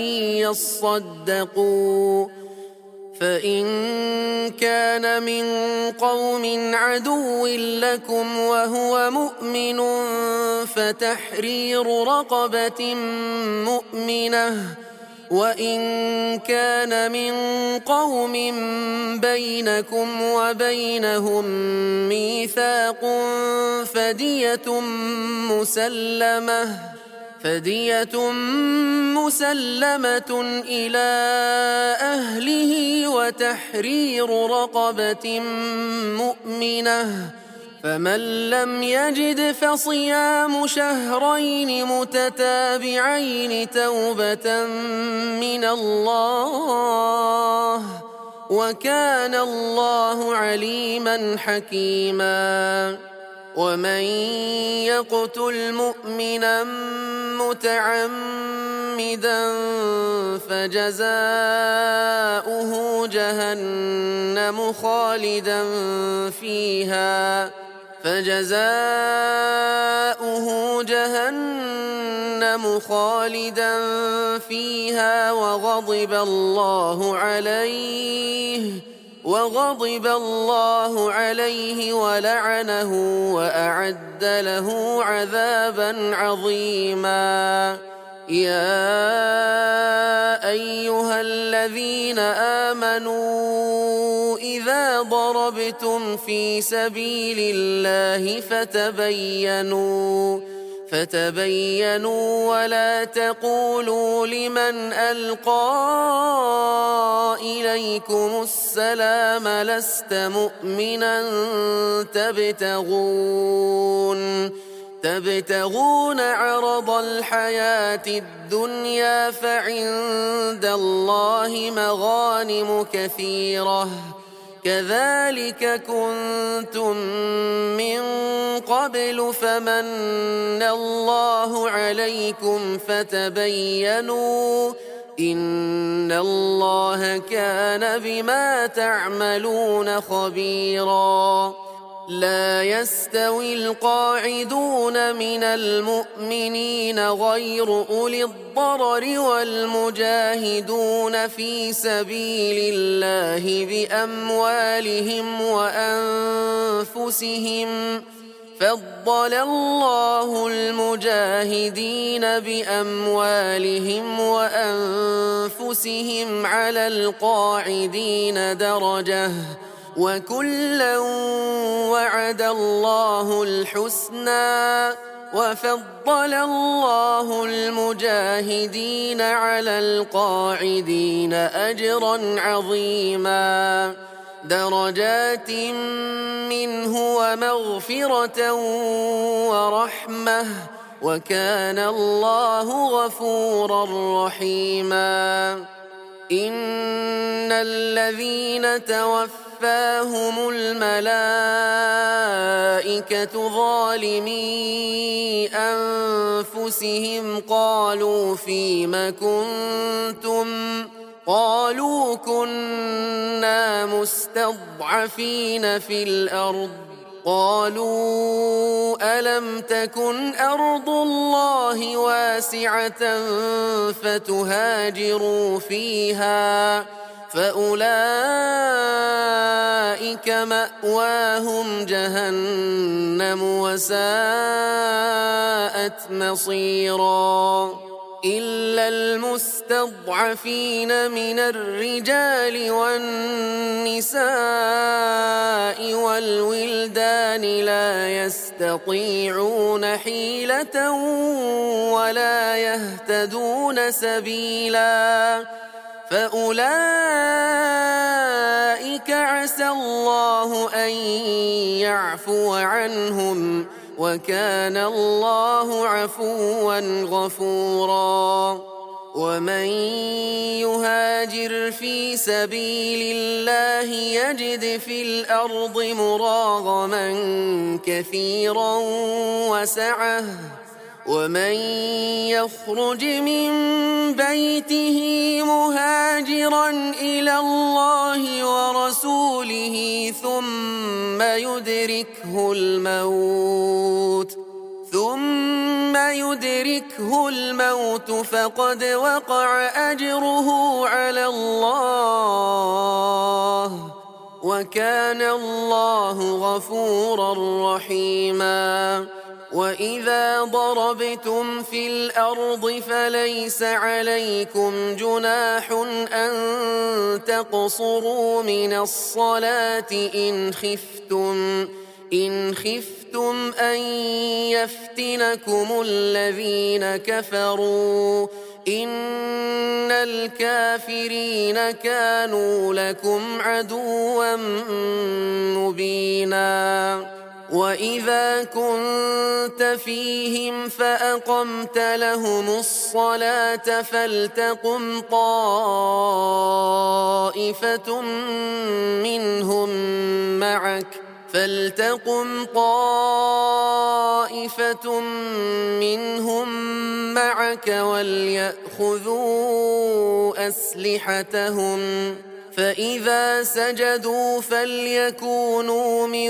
يصدقوا فإن كان من قوم عدو لكم وهو مؤمن فتحرير رقبة مؤمنة وإن كان من قوم بينكم وبينهم ميثاق فدية مسلمة فدية مسلمة إلى أهله وتحرير رقبة مؤمنة فمن لم يجد فصيام شهرين متتابعين توبة من الله وكان الله عليما حكيما ومن يقتل مؤمنا متعمدا فجزاؤه جهنم خالدا فيها فجزاؤه جهنم خالدا فيها وغضب الله عليه وغضب الله عليه ولعنه وأعد له عذابا عظيما يا أيها الذين آمنوا إذا ضربتم في سبيل الله فتبينوا فتبينوا ولا تقولوا لمن ألقى إليكم السلام لست مؤمنا تبتغون تبتغون عرض الحياة الدنيا فعند الله مغانم كثيرة كذلك كنتم من قبل فمن الله عليكم فتبينوا إن الله كان بما تعملون خبيرا لا يستوي القاعدون من المؤمنين غير أولي الضرر والمجاهدون في سبيل الله بأموالهم وأنفسهم. فضل الله المجاهدين بأموالهم وأنفسهم على القاعدين درجة، وكلا وعد الله الحسنى. وفضل الله المجاهدين على القاعدين أجرا عظيما، درجات منه ومغفرة ورحمة، وكان الله غفورا رحيما. إن الذين توفاهم الملائكة ظالمي أنفسهم قالوا فيم كنتم قالوا كنا مستضعفين في الأرض قالوا ألم تكن أرض الله واسعة فتهاجروا فيها فأولئك مأواهم جهنم وساءت مصيرا. إلا المستضعفين من الرجال والنساء والولدان لا يستطيعون حيلة ولا يهتدون سبيلا، فأولئك عسى الله أن يعفو عنهم، وكان الله عفوا غفورا. ومن يهاجر في سبيل الله يجد في الأرض مراغما كثيرا وسعة، ومن يخرج من بيته مهاجرا إلى الله ورسوله ثم يدركه الموت ثم يدركه الموت فقد وقع أجره على الله، وكان الله غفورا رحيما. وإذا ضربتم في الأرض فليس عليكم جناح أن تقصروا من الصلاة إن خفتم إن خفتم أن يفتنكم الذين كفروا، إن الكافرين كانوا لكم عدوا مبينا. وإذا كنت فيهم فأقمت لهم الصلاة فلتقم طائفة منهم معك فلتقم طائفة منهم معك وليأخذوا أسلحتهم، فإذا سجدوا فليكونوا من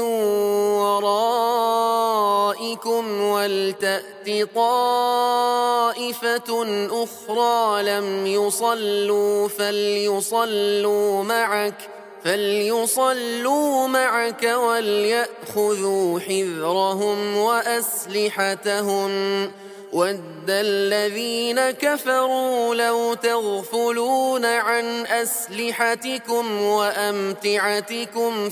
ورائكم ولتأت طائفة أخرى لم يصلوا فليصلوا معك فليصلوا معك وليأخذوا حذرهم وأسلحتهم. ود الذين كفروا لو تغفلون عن أسلحتكم وأمتعتكم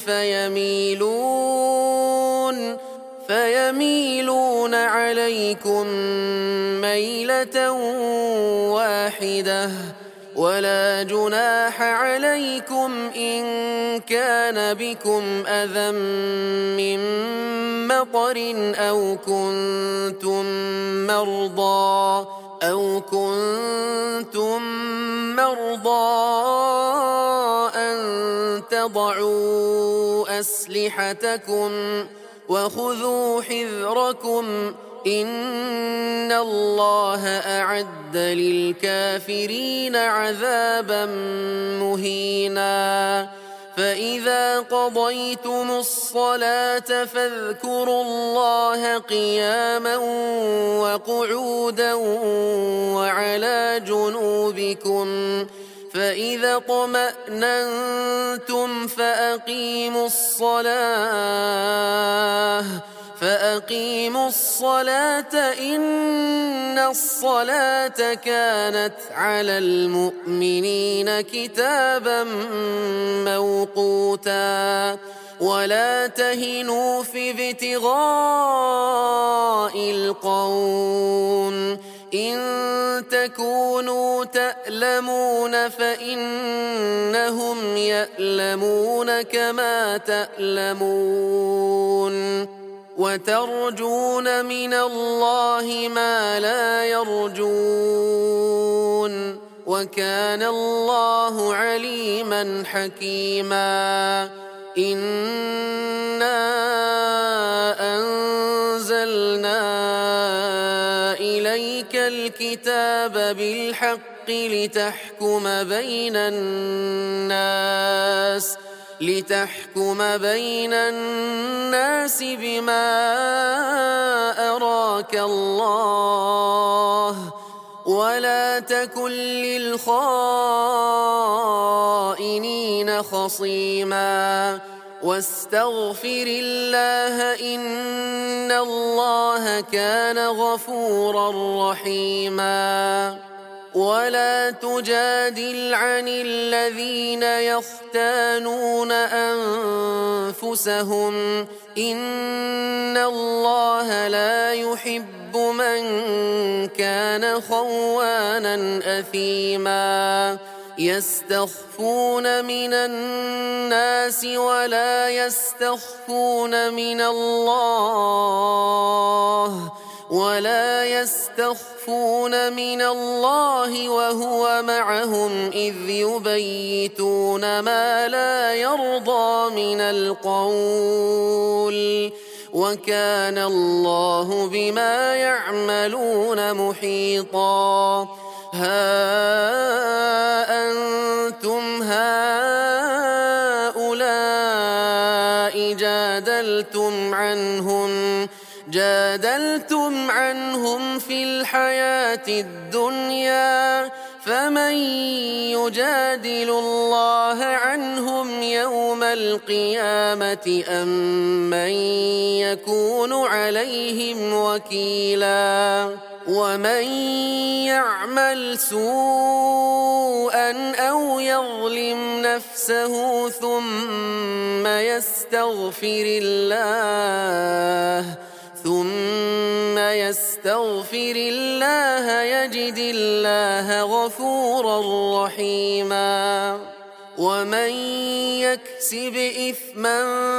فيميلون فيميلون عليكم ميلة واحدة، ولا جناح عليكم إن كان بكم أذى من مطر أو كنتم مرضى أو كنتم مرضى أن تضعوا أسلحتكم وخذوا حذركم إن الله أعد للكافرين عذابا مهينا. فإذا قضيتم الصلاة فاذكروا الله قياما وقعودا وعلى جنوبكم فإذا اطمأننتم فأقيموا الصلاة فأقيموا الصلاة إن الصلاة كانت على المؤمنين كتابا موقوتا ولا تهنوا في ابتغاء القوم إن تكونوا تألمون فإنهم يألمون كما تألمون وترجون من الله ما لا يرجون وكان الله عليما حكيما إنا أنزلنا إليك الكتاب بالحق لتحكم بين الناس لتحكم بين الناس بما أراك الله ولا تكن للخائنين خصيما واستغفر الله إن الله كان غفورا رحيما ولا تجادل عن الذين يختانون أنفسهم إن الله لا يحب من كان خوانا أثيما يستخفون من الناس ولا يستخفون من الله ولا يستخفون من الله وهو معهم إذ يبيتون ما لا يرضى من القول وكان الله بما يعملون محيطا ها أنتم هؤلاء جادلتم عنهم جادلتم عنهم في الحياة الدنيا فمن يجادل الله عنهم يوم القيامة أم من يكون عليهم وكيلا ومن يعمل سوءا أو يظلم نفسه ثم يستغفر الله ثم يستغفر الله يجد الله غفورا رحيما ومن يكسب إثما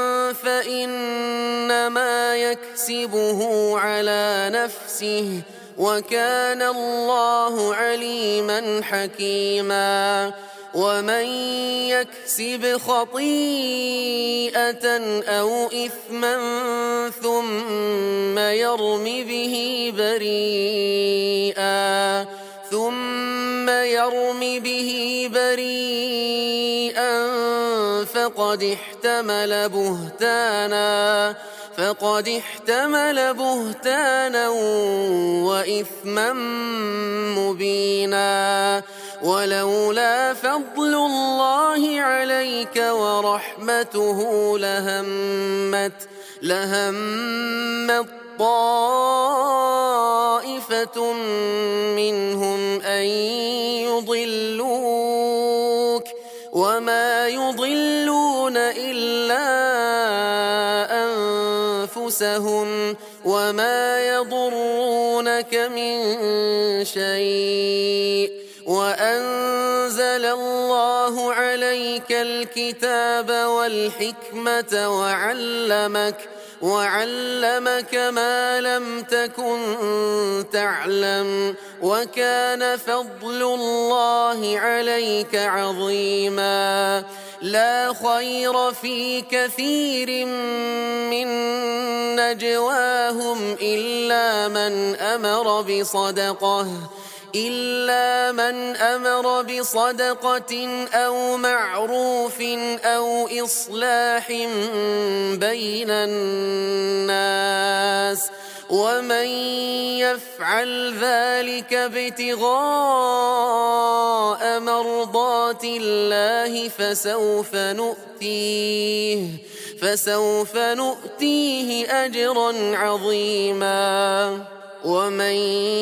فإنما يكسبه على نفسه وكان الله عليما حكيما ومن يكسب خطيئة أو إثما ثم يرم به بريئا ثم يرم به بريئا فقد احتمل بهتانا فقد احتمل بهتانا وإثما مبينا ولولا فضل الله عليك ورحمته لهمت لهمت طائفة منهم أن يضلوك وما يضلون إلا أنفسهم وما يضرونك من شيء وأنزل الله عليك الكتاب والحكمة وعلمك وعلمك ما لم تكن تعلم وكان فضل الله عليك عظيما لا خير في كثير من نجواهم إلا من أمر بصدقة إلا من أمر بصدقة أو معروف أو إصلاح بين الناس ومن يفعل ذلك ابتغاء مرضات الله فسوف نؤتيه فسوف نؤتيه أجرا عظيما ومن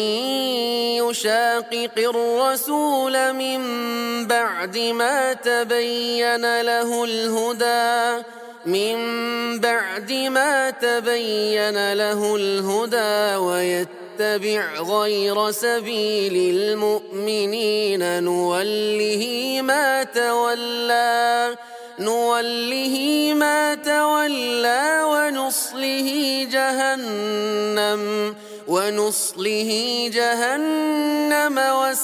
يشاقق الرسول من بعد ما تبين له الهدى من بعد ما تبين له الهدى ويتبع غير سبيل المؤمنين نوله ما تولى نوله ما تولى ونصله جهنم ونصله جهنم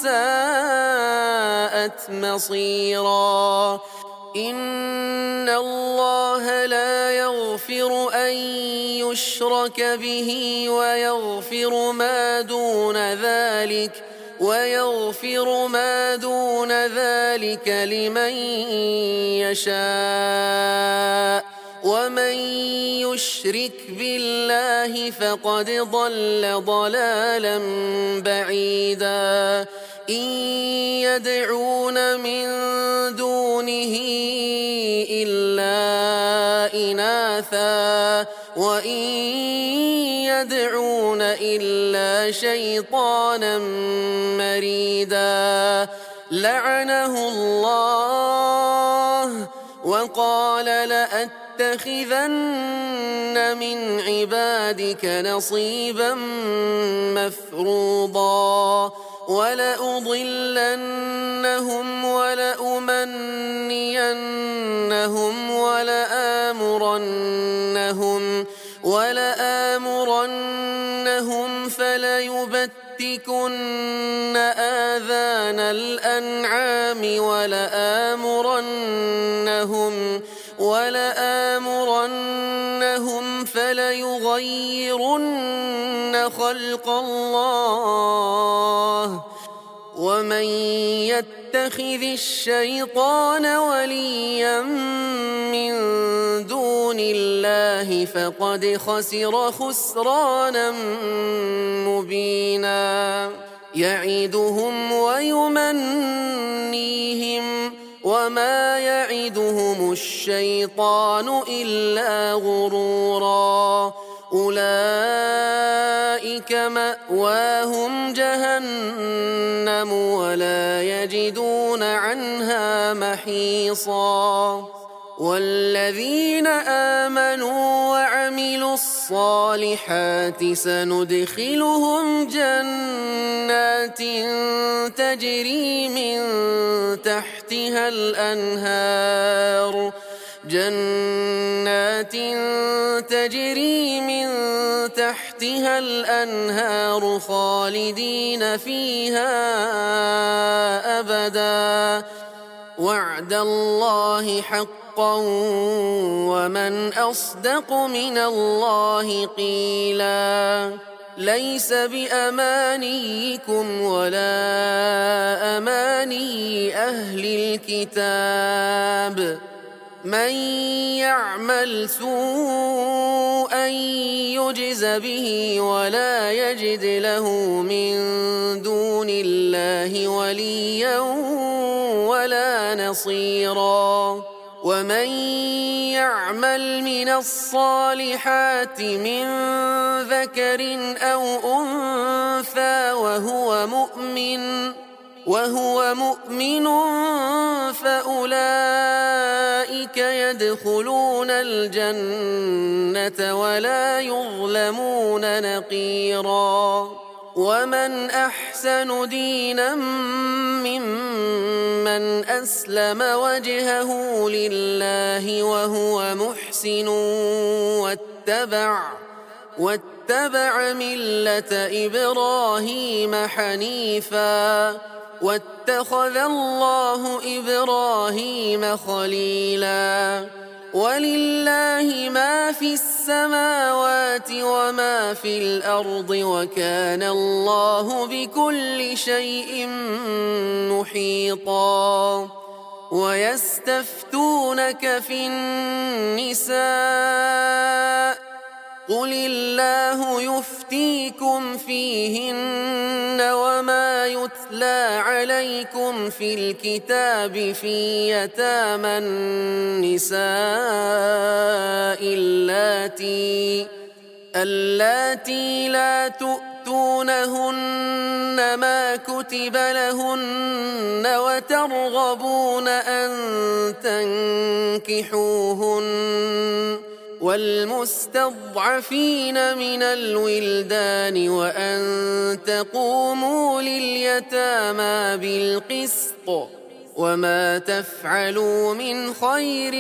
وساءت مصيرا إن الله لا يغفر أن يشرك به ويغفر ما دون ذلك ويغفر ما دون ذلك لمن يشاء ومن يشرك بالله فقد ضل ضلالا بعيدا إن يدعون من دونه إلا إناثا وإن يدعون إلا شيطانا مريدا لعنه الله وقال لأتخذن من عبادك نصيبا مفروضا ولأضلنهم ولأمنينهم ولآمرنهم ولآمرنهم فليبتكن آذان الأنعام ولآمرنهم ولآمرنهم فليغيرن خلق الله ومن يتخذ الشيطان وليا من دون الله فقد خسر خسرانا مبينا يعدهم ويمنيهم وما يعدهم الشيطان إلا غرورا أولئك مأواهم جهنم ولا يجدون عنها محيصا والذين آمنوا وعملوا الصالحات سندخلهم جنات تجري من تحتها الأنهار جنات تجري من تحتها الأنهار خالدين فيها أبدا وعد الله حقا ومن أصدق من الله قيلا ليس بأمانيكم ولا أماني أهل الكتاب من يعمل سوءا يجز به ولا يجد له من دون الله وليا ولا نصيرا ومن يعمل من الصالحات من ذكر أو أنثى وهو مؤمن وهو مؤمن فأولئك يدخلون الجنة ولا يظلمون نقيرا ومن أحسن دينا ممن أسلم وجهه لله وهو محسن واتبع واتبع ملة إبراهيم حنيفا واتخذ الله إبراهيم خليلا ولله ما في السماوات وما في الأرض وكان الله بكل شيء محيطا ويستفتونك في النساء قل الله يفتيكم فيهن وما يتلى عليكم في الكتاب في يتامى النساء اللاتي اللاتي لا تؤتونهن ما كتب لهن وترغبون أن تنكحوهن والمستضعفين من الولدان وأن تقوموا لليتامى بالقسط وما تفعلوا من خير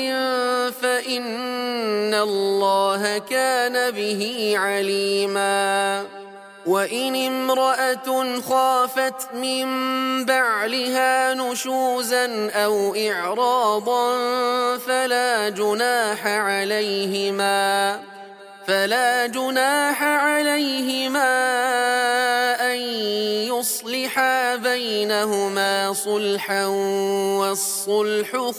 فإن الله كان به عليما وإن امرأة خافت من بعلها نشوزا أو إعراضا فلا جناح عليهما فلا جناح عليهما أن يصلحا بينهما صلحا والصلح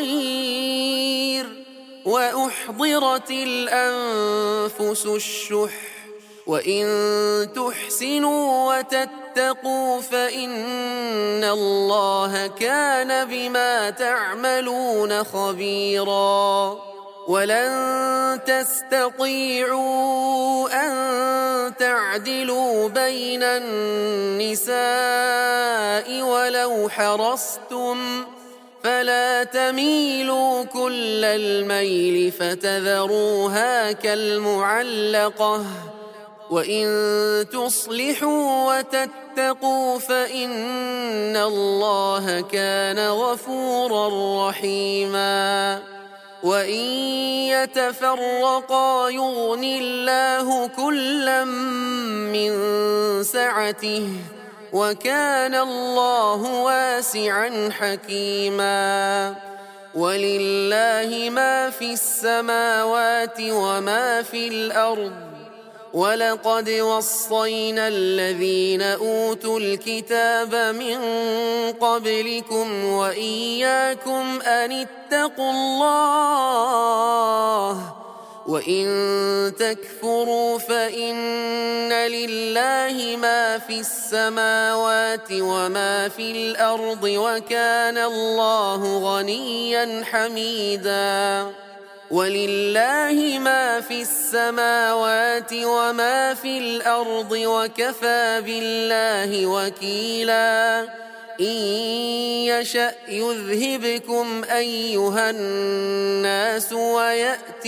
خير وأحضرت الأنفس الشح وإن تحسنوا وتتقوا فإن الله كان بما تعملون خبيرا ولن تستطيعوا أن تعدلوا بين النساء ولو حرصتم فلا تميلوا كل الميل فتذروها كالمعلقة وإن تصلحوا وتتقوا فإن الله كان غفورا رحيما وإن يتفرقا يغن الله كلا من سعته وكان الله واسعا حكيما ولله ما في السماوات وما في الأرض ولقد وصينا الذين أوتوا الكتاب من قبلكم وإياكم أن اتقوا الله وإن تكفروا فإن لله ما في السماوات وما في الأرض وكان الله غنيا حميدا ولله ما في السماوات وما في الأرض وكفى بالله وكيلا إن يشأ يذهبكم أيها الناس ويأت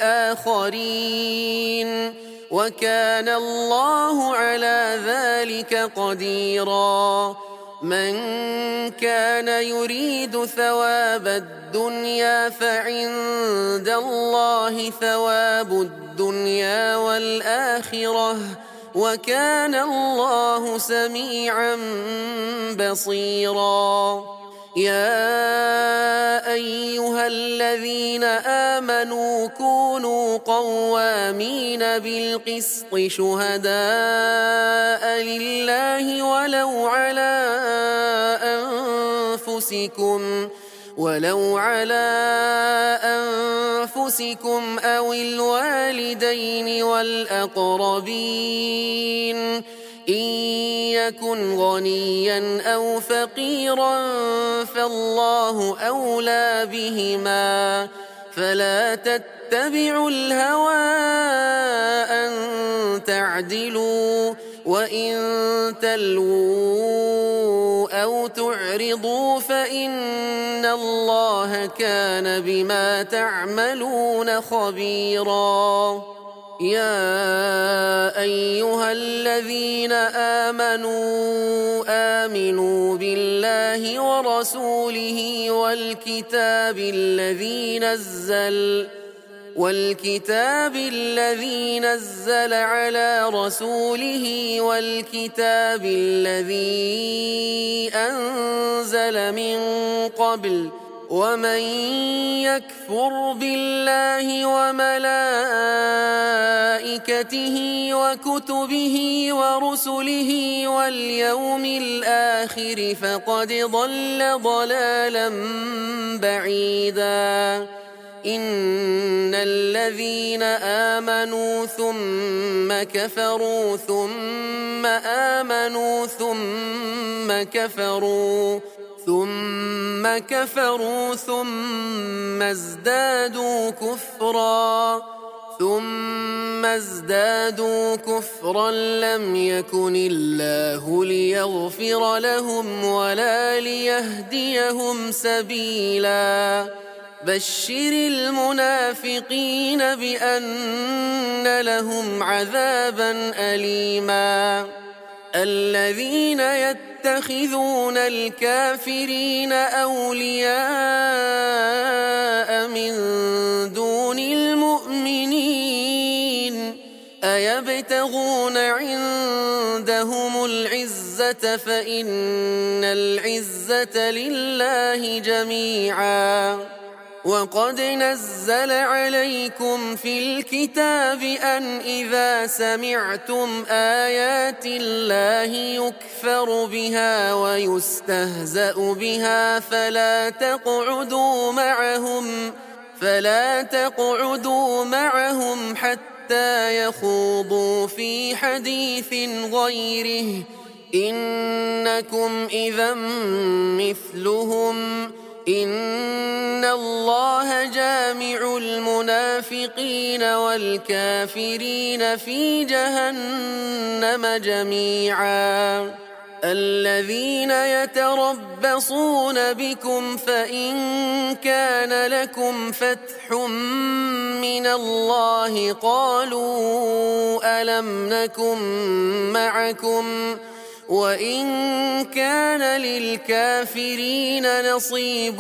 بآخرين وكان الله على ذلك قديرا من كان يريد ثواب الدنيا فعند الله ثواب الدنيا والآخرة وكان الله سميعا بصيرا يا أيها الذين آمنوا كونوا قوامين بالقسط شهداء لله ولو على أنفسكم ولو على أنفسكم أو الوالدين والأقربين إن يكن غنيا أو فقيرا فالله أولى بهما فلا تتبعوا الهوى أن تعدلوا وإن تلووا أو تعرضوا فإن الله كان بما تعملون خبيرا يا أيها الذين آمنوا آمنوا بالله ورسوله والكتاب الذي نزل والكتاب الذي نزل على رسوله والكتاب الذي أنزل من قبل ومن يكفر بالله وملائكته وكتبه ورسله واليوم الآخر فقد ضل ضلالا بعيدا إن الذين آمنوا ثم كفروا ثم آمنوا ثم كفروا ثم كفروا ثم ازدادوا كفرا ثم ازدادوا كفرا لم يكن الله ليغفر لهم ولا ليهديهم سبيلا بشر المنافقين بأن لهم عذابا أليما الذين يتخذون الكافرين أولياء من دون المؤمنين أيبتغون عندهم العزة فإن العزة لله جميعا وقد نزل عليكم في الكتاب أن إذا سمعتم آيات الله يكفر بها ويستهزأ بها فلا تقعدوا معهم فلا تقعدوا معهم حتى يخوضوا في حديث غيره إنكم إذا مثلهم إن الله جامع المنافقين والكافرين في جهنم جميعا الذين يتربصون بكم فإن كان لكم فتح من الله قالوا ألم نكن معكم وإن كان للكافرين نصيب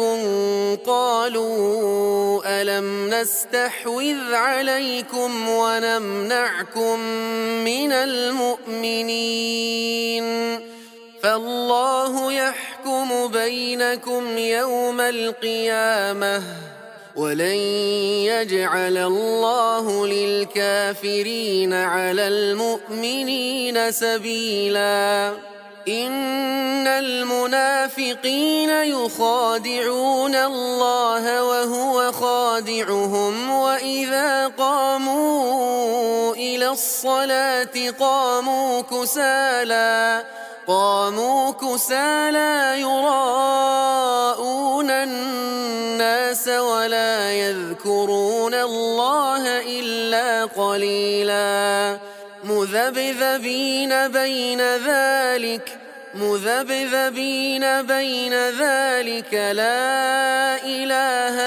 قالوا ألم نستحوذ عليكم ونمنعكم من المؤمنين فالله يحكم بينكم يوم القيامة ولن يجعل الله للكافرين على المؤمنين سبيلا إن المنافقين يخادعون الله وهو خادعهم وإذا قاموا إلى الصلاة قاموا كسالى قاموا كسالى يراءون الناس ولا يذكرون الله إلا قليلا مذبذبين بين ذلك مذبذبين بين ذلك لا إله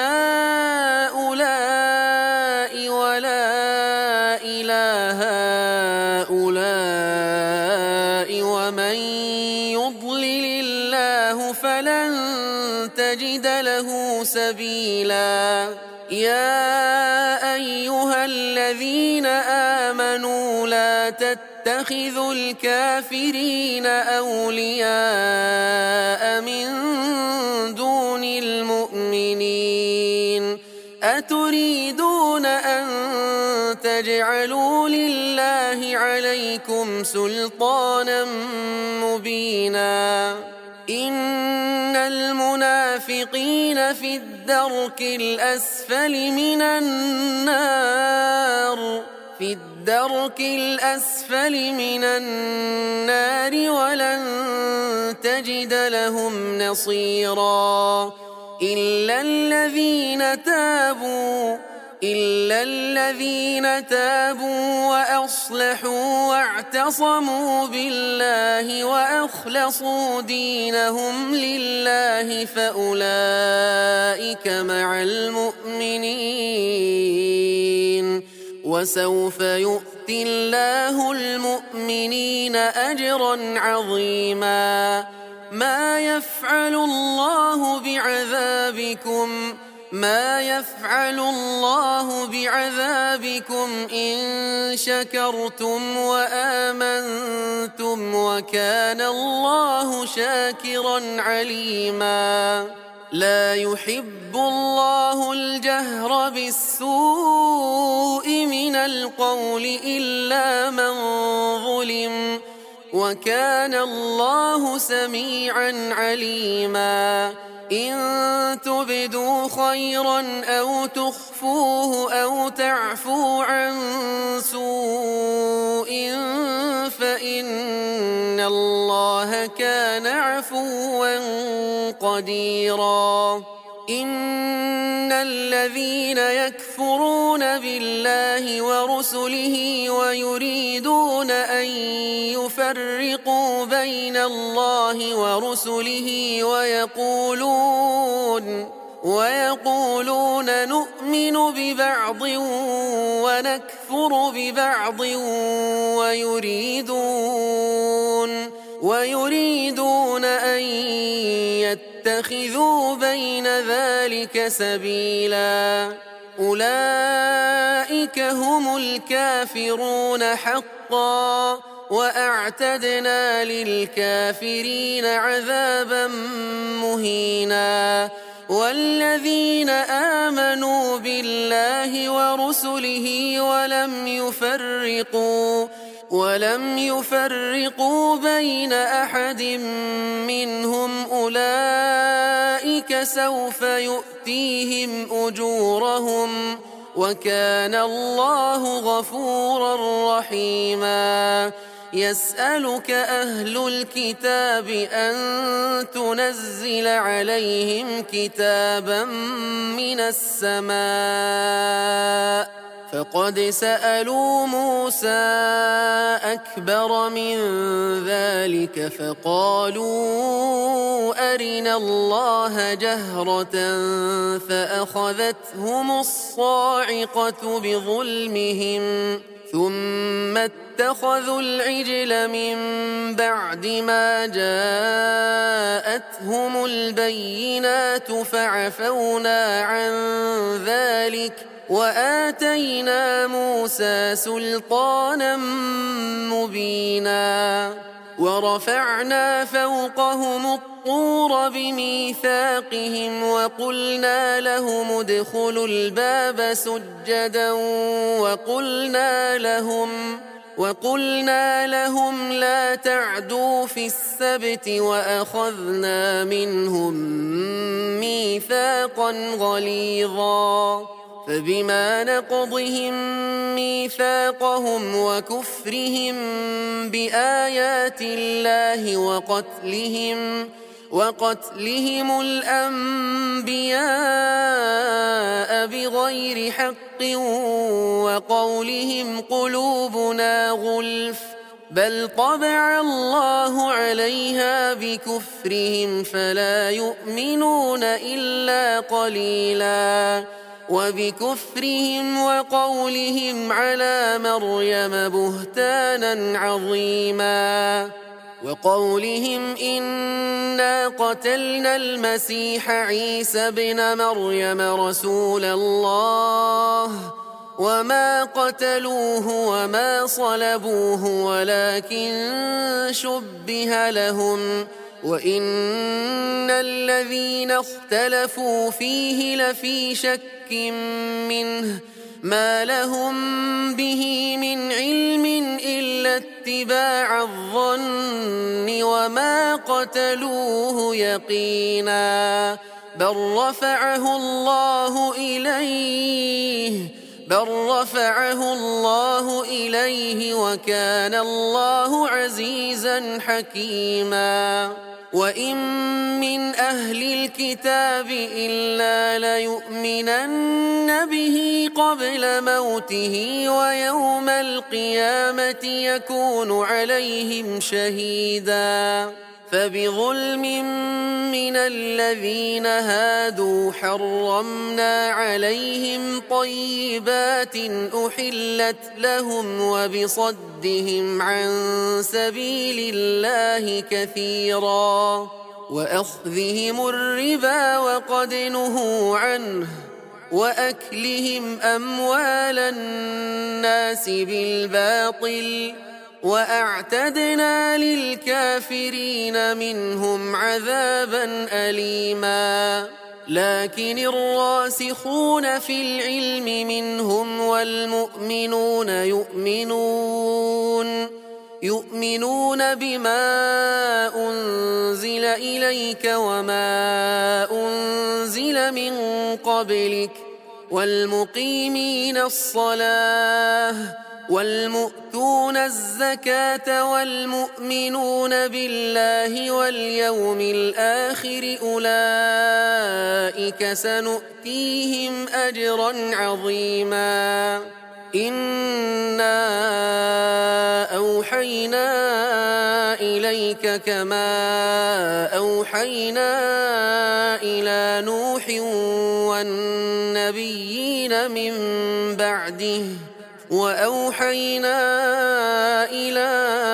هؤلاء ولا إله هؤلاء ومن يضلل الله فلن تجد له سبيلا يا أيها الذين آمنوا لا تتخذوا الكافرين أولياء من دون المؤمنين أتريدون أن تجعلوا لله عليكم سلطانا مبينا إن المنافقين في الدرك الأسفل من النار في الدرك الأسفل من النار ولن تجد لهم نصيرا إلا الذين تابوا إلا الذين تابوا وأصلحوا واعتصموا بالله وأخلصوا دينهم لله فأولئك مع المؤمنين وسوف يؤتي الله المؤمنين أجرا عظيما ما يفعل الله بعذابكم ما يفعل الله بعذابكم إن شكرتم وآمنتم وكان الله شاكرا عليما لا يحب الله الجهر بالسوء من القول إلا من ظلم وكان الله سميعا عليما إن تبدوا خيرا أو تخفوه أو تعفو عن سوء فإن الله كان عفوا قديرا إن الذين يكفرون بالله ورسله ويريدون أن يفرقوا بين الله ورسله ويقولون ويقولون نؤمن ببعض ونكفر ببعض ويريدون ويريدون أن يتخذوا بين ذلك سبيلا أولئك هم الكافرون حقا وأعتدنا للكافرين عذابا مهينا والذين آمنوا بالله ورسله ولم يفرقوا ولم يفرقوا بين أحد منهم أولئك سوف يؤتيهم أجورهم وكان الله غفورا رحيما يسألك أهل الكتاب أن تنزل عليهم كتابا من السماء فقد سألوا موسى أكبر من ذلك فقالوا أرنا الله جهرة فأخذتهم الصاعقة بظلمهم ثم اتخذوا العجل من بعد ما جاءتهم البينات فعفونا عن ذلك وآتينا موسى سلطانا مبينا ورفعنا فوقهم الطور بميثاقهم وقلنا لهم ادخلوا الباب سجدا وقلنا لهم وقلنا لهم لا تعدوا في السبت وأخذنا منهم ميثاقا غليظا فبما نقضهم ميثاقهم وكفرهم بآيات الله وقتلهم وقتلهم الأنبياء بغير حق وقولهم قلوبنا غلف بل طبع الله عليها بكفرهم فلا يؤمنون إلا قليلا وبكفرهم وقولهم على مريم بهتانا عظيما وقولهم إنا قتلنا المسيح عيسى ابن مريم رسول الله وما قتلوه وما صلبوه ولكن شبه لهم وإن الذين اختلفوا فيه لفي شك منه ما لهم به من علم إلا اتباع الظن وما قتلوه يقينا بل رفعه الله إليه بل رفعه الله إليه وكان الله عزيزا حكيما وإن من أهل الكتاب إلا ليؤمنن به قبل موته ويوم القيامة يكون عليهم شهيدا فبظلم من الذين هادوا حرمنا عليهم طيبات أحلت لهم وبصدهم عن سبيل الله كثيرا وأخذهم الربا وقد نهوا عنه وأكلهم أموال الناس بالباطل وأعتدنا للكافرين منهم عذابا أليما لكن الراسخون في العلم منهم والمؤمنون يؤمنون يؤمنون بما أنزل إليك وما أنزل من قبلك والمقيمين الصلاة والمؤتون الزكاة والمؤمنون بالله واليوم الآخر أولئك سنؤتيهم أجرا عظيما إنا أوحينا إليك كما أوحينا إلى نوح والنبيين من بعده وأوحينا إلى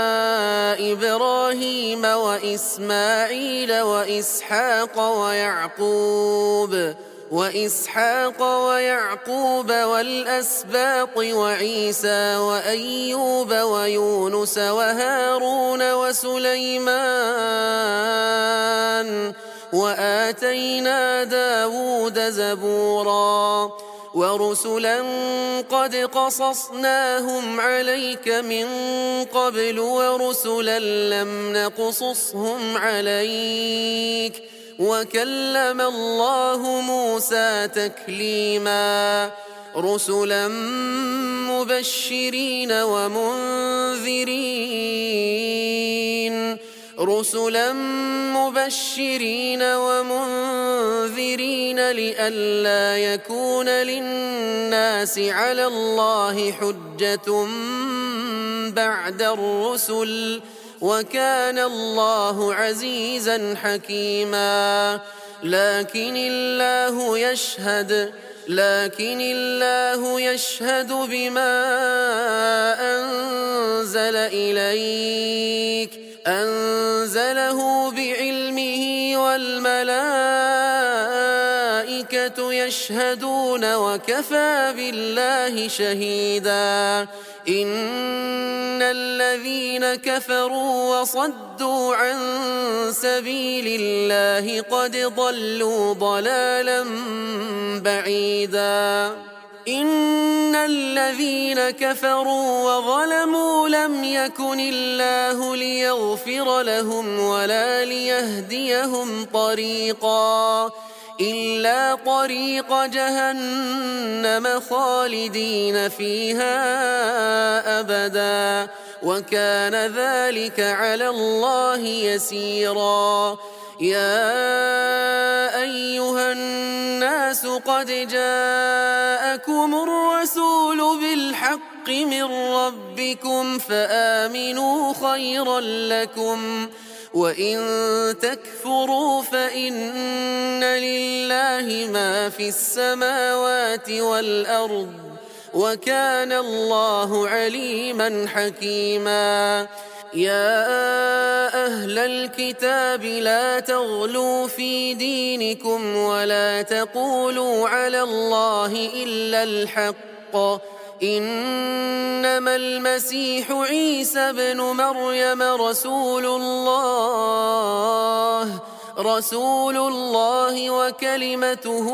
إبراهيم وإسماعيل وإسحاق ويعقوب وإسحاق ويعقوب والأسباط وعيسى وأيوب ويونس وهارون وسليمان وآتينا داود زبورا ورسلا قد قصصناهم عليك من قبل ورسلا لم نقصصهم عليك وكلم الله موسى تكليما رسلا مبشرين ومنذرين رسلا مبشرين ومنذرين لئلا يكون للناس على الله حجة بعد الرسل وكان الله عزيزا حكيما لكن الله يشهد لكن الله يشهد بما أنزل إليك أنزله بعلمه والملائكة يشهدون وكفى بالله شهيدا إن الذين كفروا وصدوا عن سبيل الله قد ضلوا ضلالا بعيدا إن الذين كفروا وظلموا لم يكن الله ليغفر لهم ولا ليهديهم طريقا إلا طريق جهنم خالدين فيها أبدا وكان ذلك على الله يسيرا يا أيها الناس قد جاءكم الرسول بالحق من ربكم فآمنوا خيرا لكم وإن تكفروا فإن لله ما في السماوات والأرض وكان الله عليما حكيما يا أهل الكتاب لا تغلوا في دينكم ولا تقولوا على الله إلا الحق إنما المسيح عيسى ابن مريم رسول الله رسول الله وكلمته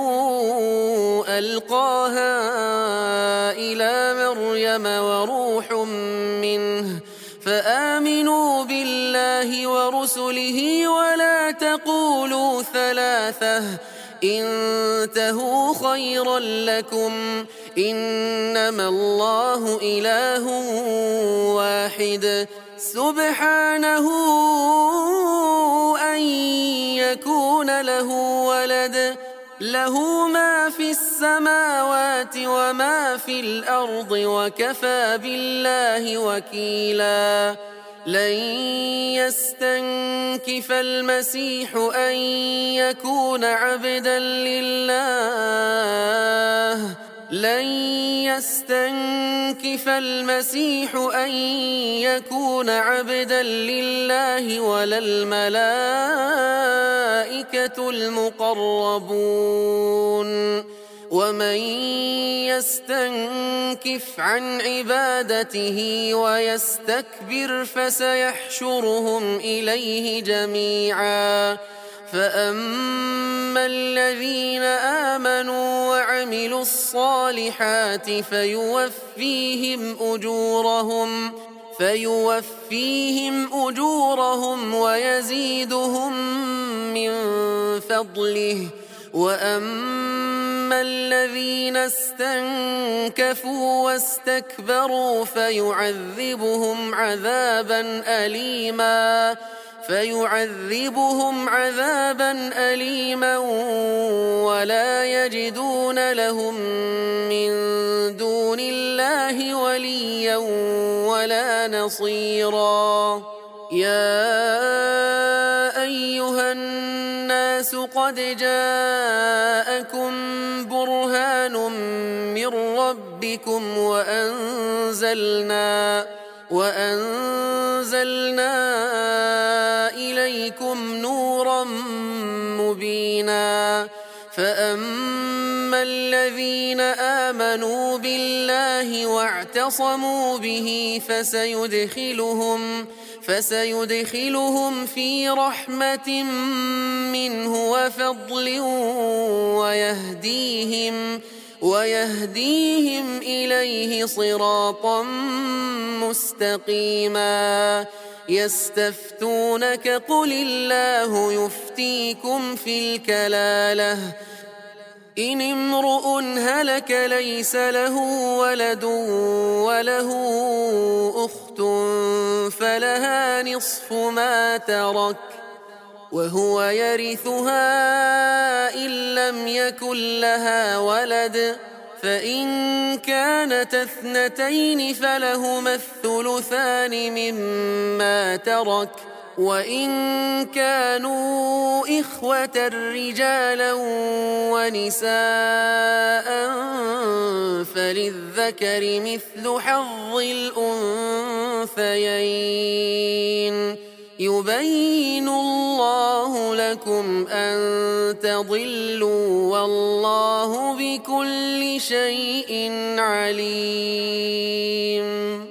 ألقاها إلى مريم وروح منه فآمنوا بالله ورسله ولا تقولوا ثلاثة انتهوا خيرا لكم إنما الله إله واحد سبحانه أن يكون له ولد له ما في السماوات وما في الأرض وكفى بالله وكيلا لن يستنكف المسيح أن يكون عبدا لله لن يستنكف المسيح أن يكون عبدا لله ولا الملائكة المقربون ومن يستنكف عن عبادته ويستكبر فسيحشرهم إليه جميعا فأما الذين آمنوا وعملوا الصالحات فيوفيهم أجورهم فيوفيهم أجورهم ويزيدهم من فضله وأما الذين استنكفوا واستكبروا فيعذبهم عذابا أليما فيعذبهم عذابا أليما ولا يجدون لهم من دون الله وليا ولا نصيرا يا أيها الناس قد جاءكم برهان من ربكم وأنزلنا وأنزلنا إليكم نورا مبينا فأما الذين آمنوا بالله واعتصموا به فسيدخلهم فسيدخلهم في رحمة منه وفضل ويهديهم ويهديهم إليه صراطا مستقيما يستفتونك قل الله يفتيكم في الكلالة إن امرؤ هلك ليس له ولد وله أخت فلها نصف ما ترك وهو يرثها إن لم يكن لها ولد فإن كانت اثنتين فلهما الثلثان مما ترك وإن كانوا إخوة رجالا ونساء فللذكر مثل حظ الأنثيين يبين الله لكم أن تضلوا والله بكل شيء عليم.